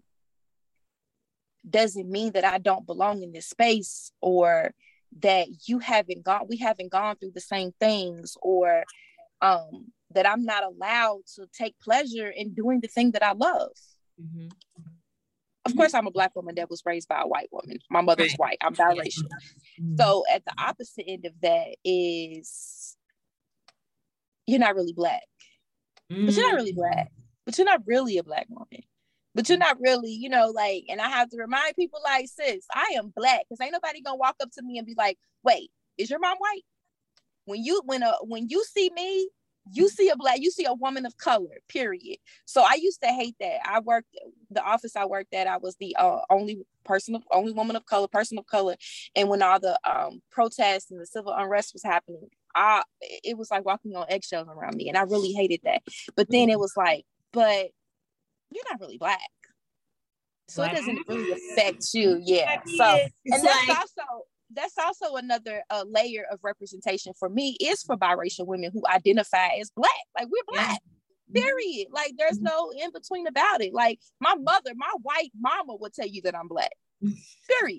doesn't mean that I don't belong in this space, or that we haven't gone through the same things, or that I'm not allowed to take pleasure in doing the thing that I love. Of course, I'm a Black woman that was raised by a white woman. My mother's white. I'm biracial. So at the opposite end of that is, you're not really Black. But you're not really Black. But you're not really a Black woman. But you're not really, and I have to remind people, like, sis, I am Black, because ain't nobody gonna walk up to me and be like, wait, is your mom white? When you see me, you see a woman of color, period. So I used to hate that. The office I worked at, I was the only woman of color, person of color. And when all the protests and the civil unrest was happening, it was like walking on eggshells around me, and I really hated that. But then it was like, but you're not really Black, so it doesn't really affect you. So, and that's also another layer of representation for me, is for biracial women who identify as Black. Like, we're Black, period. Like, there's no in between about it. Like, my white mama would tell you that I'm Black, period.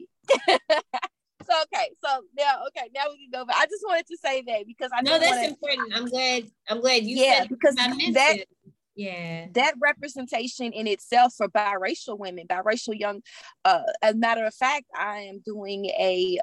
So now we can go. But I just wanted to say that, because that's important. I'm glad you said, because that representation in itself for biracial women, biracial young. As a matter of fact, I am doing a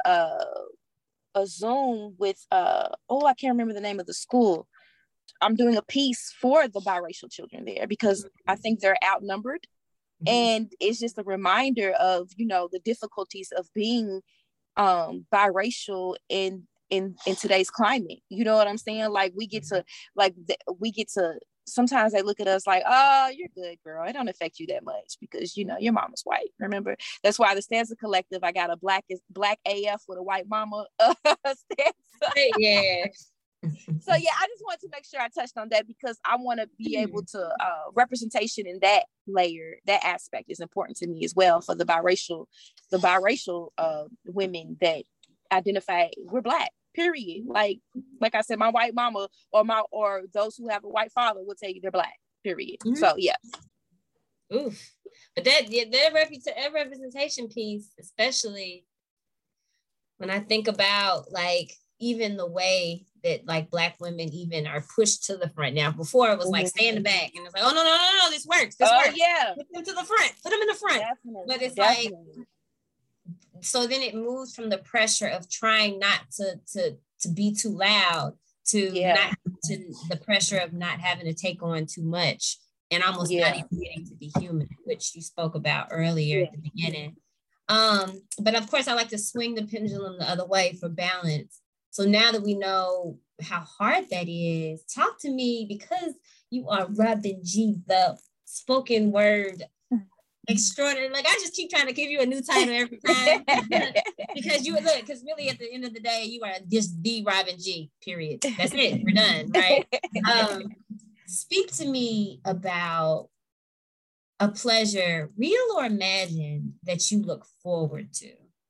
Zoom with I can't remember the name of the school. I'm doing a piece for the biracial children there, because I think they're outnumbered, and it's just a reminder of the difficulties of being biracial in today's climate. You know what I'm saying? Like, we get to sometimes they look at us like, oh, you're good, girl, it don't affect you that much because your mama's white. Remember, that's why the Stanza Collective, I got a black AF with a white mama stanza. So I just wanted to make sure I touched on that, because I want to be able to representation in that layer, that aspect is important to me as well, for the biracial women that identify we're Black, period. Like I said, my white mama or those who have a white father will tell you they're Black, period. Mm-hmm. So yeah. Oof. But that representation piece, especially when I think about like even the way that like Black women even are pushed to the front now. Before it was like stay in the back, and it's like, oh no, this works. This works. Yeah. Put them to the front. Put them in the front. Definitely. But it's like, so then it moves from the pressure of trying not to be too loud to not to the pressure of not having to take on too much and almost not even getting to be human, which you spoke about earlier at the beginning. But of course I like to swing the pendulum the other way for balance. So now that we know how hard that is, talk to me, because you are Robin G, the spoken word extraordinary. Like I just keep trying to give you a new title every time because really at the end of the day, you are just the Robin G, period. That's it. We're done, right? Speak to me about a pleasure, real or imagined, that you look forward to.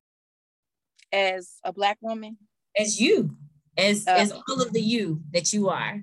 As a Black woman? As you, as all of the you that you are.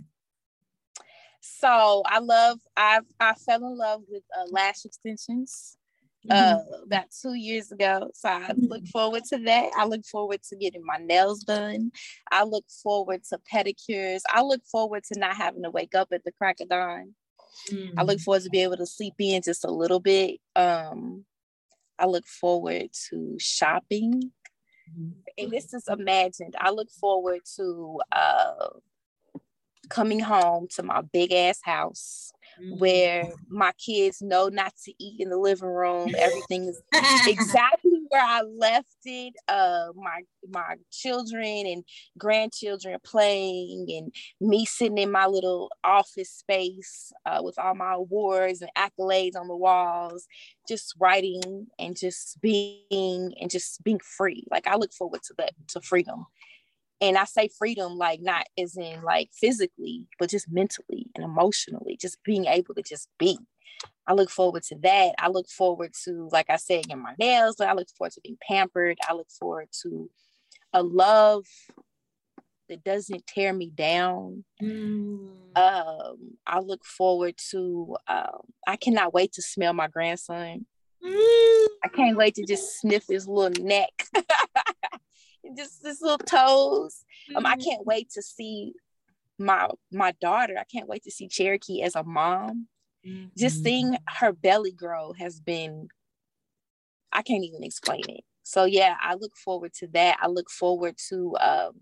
So I fell in love with lash extensions about 2 years ago. So I look forward to that. I look forward to getting my nails done. I look forward to pedicures. I look forward to not having to wake up at the crack of dawn. I look forward to be able to sleep in just a little bit. I look forward to shopping. And this is imagined. I look forward to coming home to my big ass house where my kids know not to eat in the living room. Everything is exactly where I left it. My children and grandchildren playing, and me sitting in my little office space with all my awards and accolades on the walls, just writing and just being free. Like I look forward to that, to freedom. And I say freedom, like not as in like physically, but just mentally and emotionally, just being able to just be. I look forward to that. I look forward to, like I said, getting my nails, but I look forward to being pampered. I look forward to a love that doesn't tear me down. I look forward to, I cannot wait to smell my grandson. I can't wait to just sniff his little neck. Just his little toes. I can't wait to see my daughter. I can't wait to see Cherokee as a mom. Just seeing her belly grow has been, I can't even explain it. So yeah, I look forward to that. I look forward to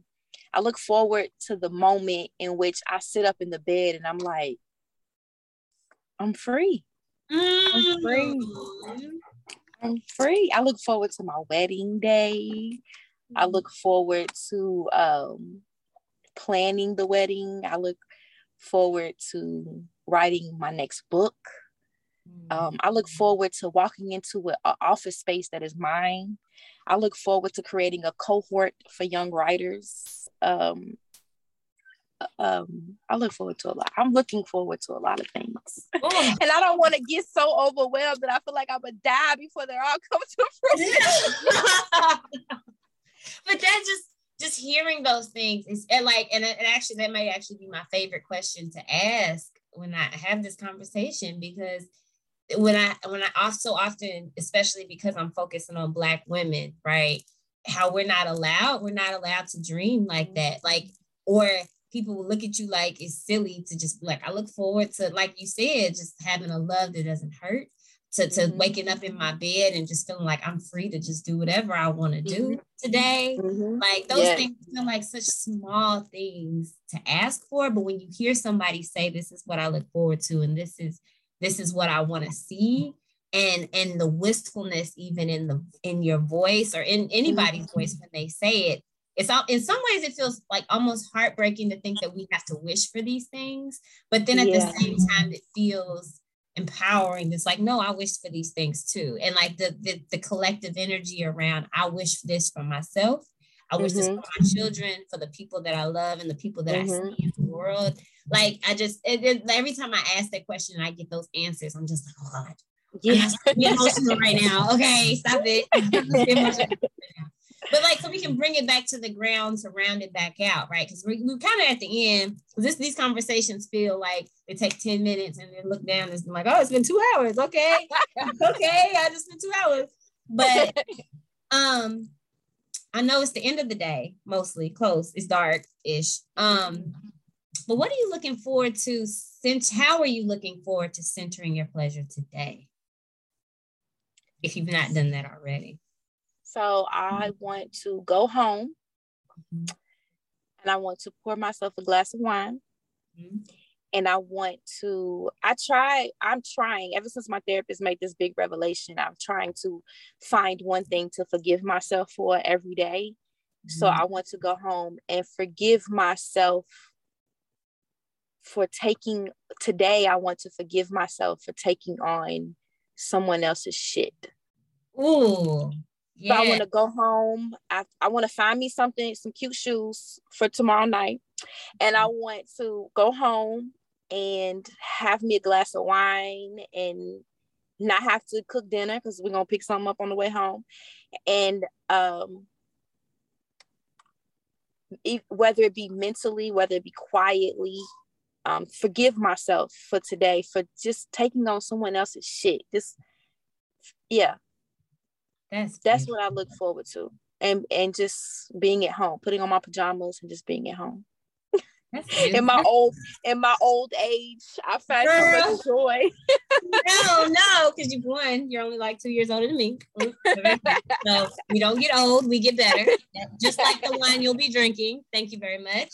the moment in which I sit up in the bed and I'm like, I'm free. I'm free. I'm free. I look forward to my wedding day. I look forward to planning the wedding. I look forward to writing my next book. I look forward to walking into an office space that is mine. I look forward to creating a cohort for young writers. I look forward to a lot. I'm looking forward to a lot of things. And I don't want to get so overwhelmed that I feel like I'm going to die before they all come to fruition. But that's just hearing those things is like, and actually that might actually be my favorite question to ask when I have this conversation, because when I also often, especially because I'm focusing on Black women, right? How we're not allowed to dream like that. Like, or people will look at you like it's silly to just be like, I look forward to, like you said, just having a love that doesn't hurt. To waking up in my bed and just feeling like I'm free to just do whatever I want to do today. Like those things feel like such small things to ask for. But when you hear somebody say, this is what I look forward to, and this is what I want to see, and the wistfulness even in your voice or in anybody's voice when they say it, it's all, in some ways it feels like almost heartbreaking to think that we have to wish for these things. But then at the same time, it feels empowering. It's like, no, I wish for these things too. And like the collective energy around, I wish this for myself. I wish this for my children, for the people that I love and the people that I see in the world. Like I just, every time I ask that question and I get those answers, I'm just like, oh God, I'm emotional right now. Okay, stop it. But like, so we can bring it back to the ground to round it back out, right? Because we're kind of at the end. These conversations feel like they take 10 minutes and then look down and like, oh, it's been 2 hours. Okay. Okay. I just spent 2 hours. But I know it's the end of the day, mostly close. It's dark-ish. But what are you looking forward to? How are you looking forward to centering your pleasure today? If you've not done that already. So I want to go home and I want to pour myself a glass of wine. And I'm trying, ever since my therapist made this big revelation, I'm trying to find one thing to forgive myself for every day. So I want to go home and forgive myself for today I want to forgive myself for taking on someone else's shit. Ooh. Yeah. So I want to go home. I want to find me some cute shoes for tomorrow night. And I want to go home and have me a glass of wine and not have to cook dinner because we're going to pick something up on the way home. And whether it be mentally, whether it be quietly, forgive myself for today for just taking on someone else's shit. That's what I look forward to. And just being at home, putting on my pajamas and just being at home. In my old age, I find so much joy. No, because you're only like 2 years older than me. So we don't get old, we get better. Just like the wine you'll be drinking. Thank you very much.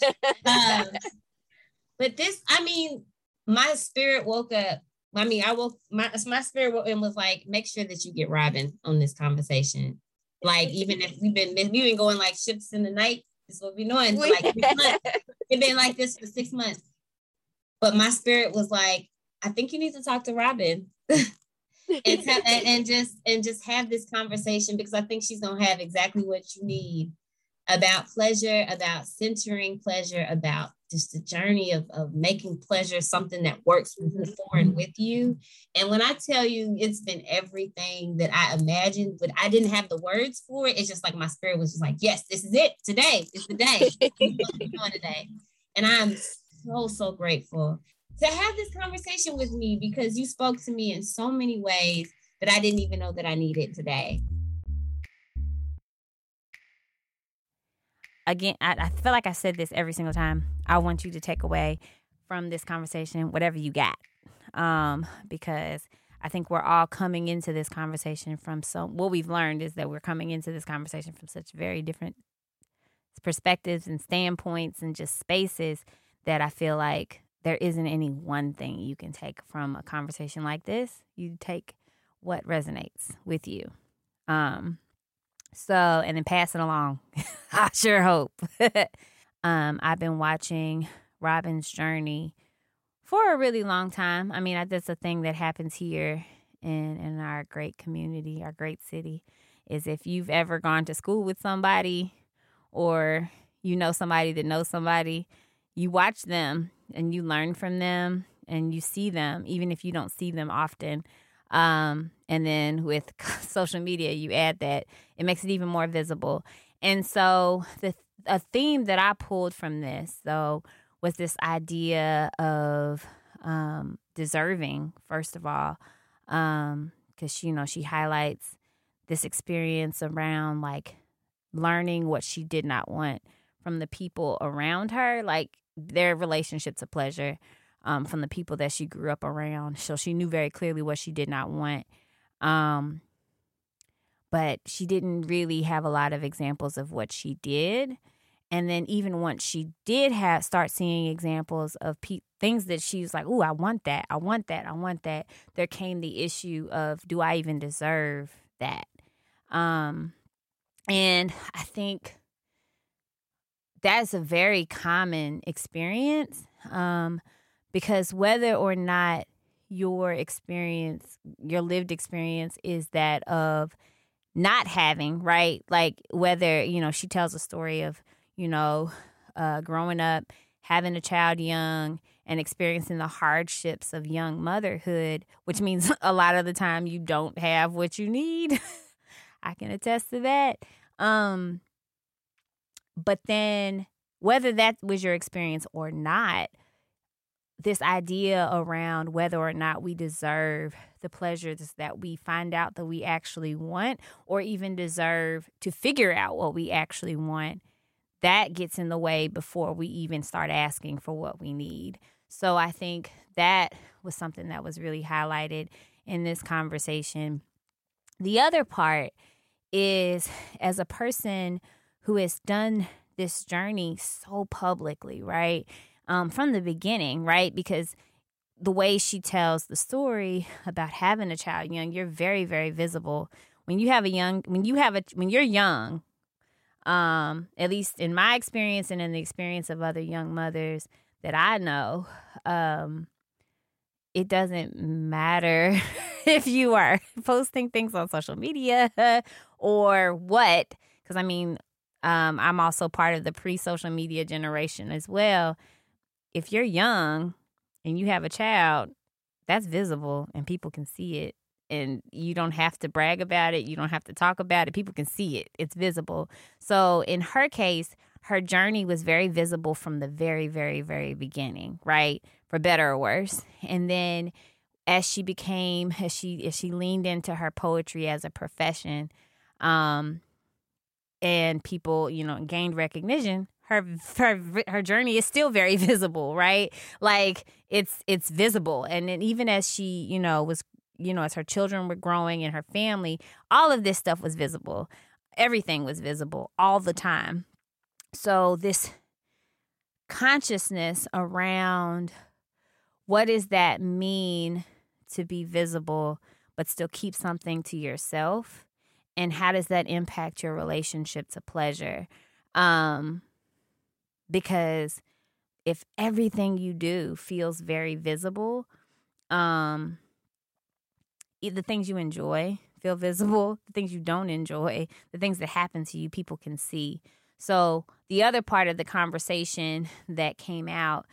But my spirit woke up. My spirit woke and was like, make sure that you get Robin on this conversation. Like, even if we've been going like ships in the night, this is what we're doing for like 6 months. It's been like this for 6 months. But my spirit was like, I think you need to talk to Robin and just have this conversation, because I think she's gonna have exactly what you need about pleasure, about centering pleasure, about just the journey of making pleasure something that works for and with you. And when I tell you it's been everything that I imagined, but I didn't have the words for it, it's just like my spirit was just like, yes, this is it. Today is the day. Today. And I'm so grateful to have this conversation with me, because you spoke to me in so many ways that I didn't even know that I needed today. Again, I feel like I said this every single time. I want you to take away from this conversation whatever you got, because I think we're all coming into this conversation from what we've learned is that we're coming into this conversation from such very different perspectives and standpoints and just spaces that I feel like there isn't any one thing you can take from a conversation like this. You take what resonates with you. And then pass it along. I sure hope. I've been watching Robin's journey for a really long time. I mean, that's a thing that happens here in our great community, our great city, is if you've ever gone to school with somebody or you know somebody that knows somebody, you watch them and you learn from them and you see them, even if you don't see them often. And then with social media, you add that, it makes it even more visible. And so a theme that I pulled from this, though, was this idea of deserving, first of all, because, she highlights this experience around, like, learning what she did not want from the people around her, like their relationship to pleasure, from the people that she grew up around. So she knew very clearly what she did not want. But she didn't really have a lot of examples of what she did. And then even once she did start seeing examples of things that she was like, ooh, I want that, I want that, I want that, there came the issue of, do I even deserve that? And I think that's a very common experience, because whether or not your lived experience is that of not having, right? Like whether, she tells a story of, growing up, having a child young and experiencing the hardships of young motherhood, which means a lot of the time you don't have what you need. I can attest to that. But then, whether that was your experience or not, this idea around whether or not we deserve the pleasures that we find out that we actually want, or even deserve to figure out what we actually want, that gets in the way before we even start asking for what we need. So I think that was something that was really highlighted in this conversation. The other part is, as a person who has done this journey so publicly, right, from the beginning, right, because the way she tells the story about having a child young, you're very, very visible. When you're young, at least in my experience and in the experience of other young mothers that I know, it doesn't matter if you are posting things on social media or what, because I'm also part of the pre-social media generation as well. If you're young and you have a child, that's visible and people can see it. And you don't have to brag about it. You don't have to talk about it. People can see it. It's visible. So in her case, her journey was very visible from the very, very, very beginning, right? For better or worse. And then as she leaned into her poetry as a profession, and people, gained recognition, her journey is still very visible, right? Like it's visible. And then even as she, as her children were growing and her family, all of this stuff was visible. Everything was visible all the time. So this consciousness around what does that mean to be visible but still keep something to yourself, and how does that impact your relationship to pleasure? Because if everything you do feels very visible, the things you enjoy feel visible, the things you don't enjoy, the things that happen to you, people can see. So the other part of the conversation that came out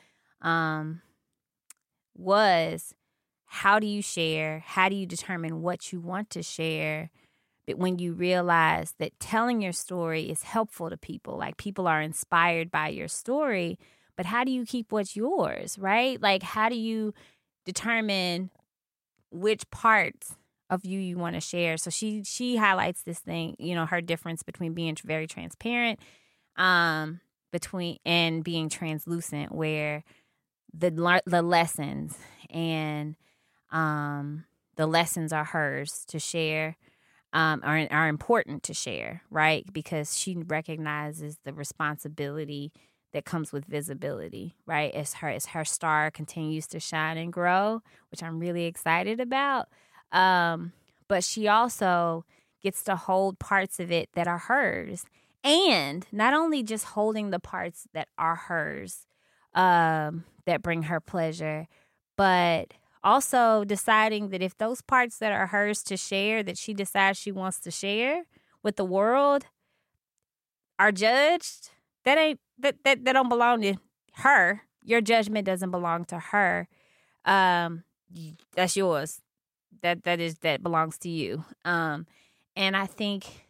was, how do you share? How do you determine what you want to share? But when you realize that telling your story is helpful to people, like people are inspired by your story, but how do you keep what's yours, right? Like, how do you determine which parts of you want to share? So she highlights this thing, her difference between being very transparent, between and being translucent, where the lessons and the lessons are hers to share, are important to share, right? Because she recognizes the responsibility that comes with visibility, right? As her star continues to shine and grow, which I'm really excited about. But she also gets to hold parts of it that are hers. And not only just holding the parts that are hers, that bring her pleasure, but also deciding that if those parts that are hers to share, that she decides she wants to share with the world, are judged, that don't belong to her. Your judgment doesn't belong to her. That's yours. That belongs to you. And I think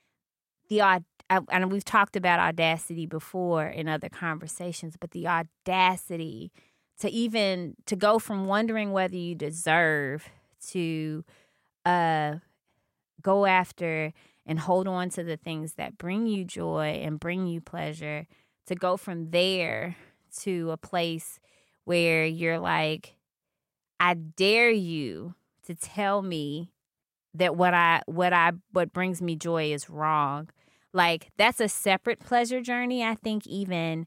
and we've talked about audacity before in other conversations, but the audacity to go from wondering whether you deserve to go after and hold on to the things that bring you joy and bring you pleasure, to go from there to a place where you're like, I dare you to tell me that what brings me joy is wrong. Like, that's a separate pleasure journey, I think, even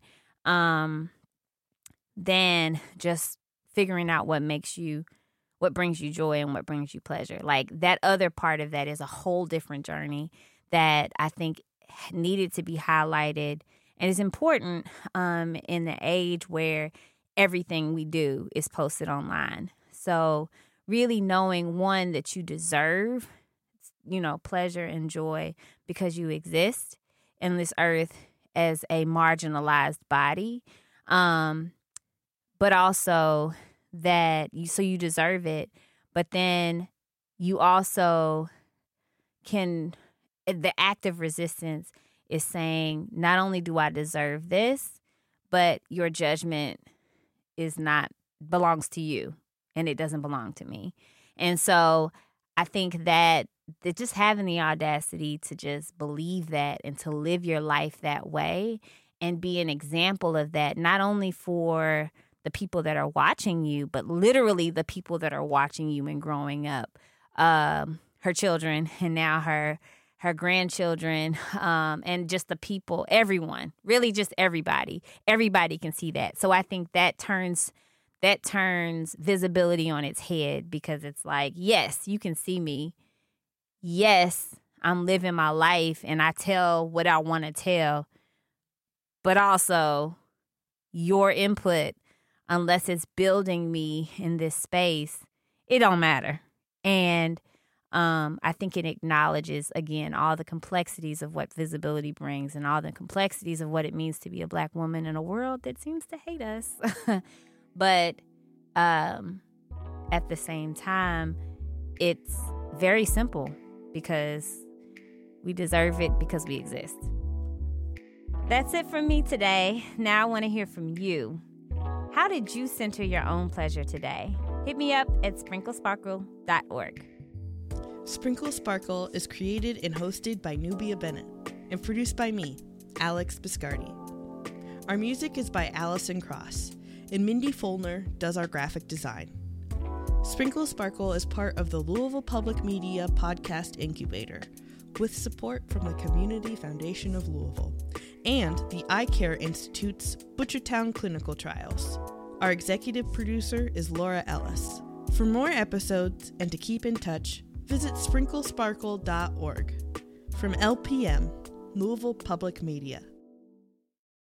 than just figuring out what brings you joy and what brings you pleasure. Like, that other part of that is a whole different journey that I think needed to be highlighted and is important in the age where everything we do is posted online. So really knowing, one, that you deserve, pleasure and joy because you exist in this earth as a marginalized body, but also that you deserve it, but then you also can the act of resistance is saying, not only do I deserve this, but your judgment belongs to you, and it doesn't belong to me. And so I think that just having the audacity to just believe that and to live your life that way and be an example of that, not only for the people that are watching you, but literally the people that are watching you and growing up, her children and now her grandchildren, and just the people, everyone, really just everybody. Everybody can see that. So I think that turns visibility on its head, because it's like, yes, you can see me. Yes, I'm living my life and I tell what I want to tell. But also your input, unless it's building me in this space, it don't matter. And I think it acknowledges, again, all the complexities of what visibility brings and all the complexities of what it means to be a Black woman in a world that seems to hate us. But at the same time, it's very simple, because we deserve it because we exist. That's it from me today. Now I want to hear from you. How did you center your own pleasure today? Hit me up at sprinklesparkle.org. Sprinkle Sparkle is created and hosted by Nubia Bennett and produced by me, Alex Biscardi. Our music is by Allison Cross, and Mindy Folner does our graphic design. Sprinkle Sparkle is part of the Louisville Public Media Podcast Incubator, with support from the Community Foundation of Louisville and the Eye Care Institute's Butchertown Clinical Trials. Our executive producer is Laura Ellis. For more episodes and to keep in touch, visit sprinklesparkle.org. From LPM, Louisville Public Media.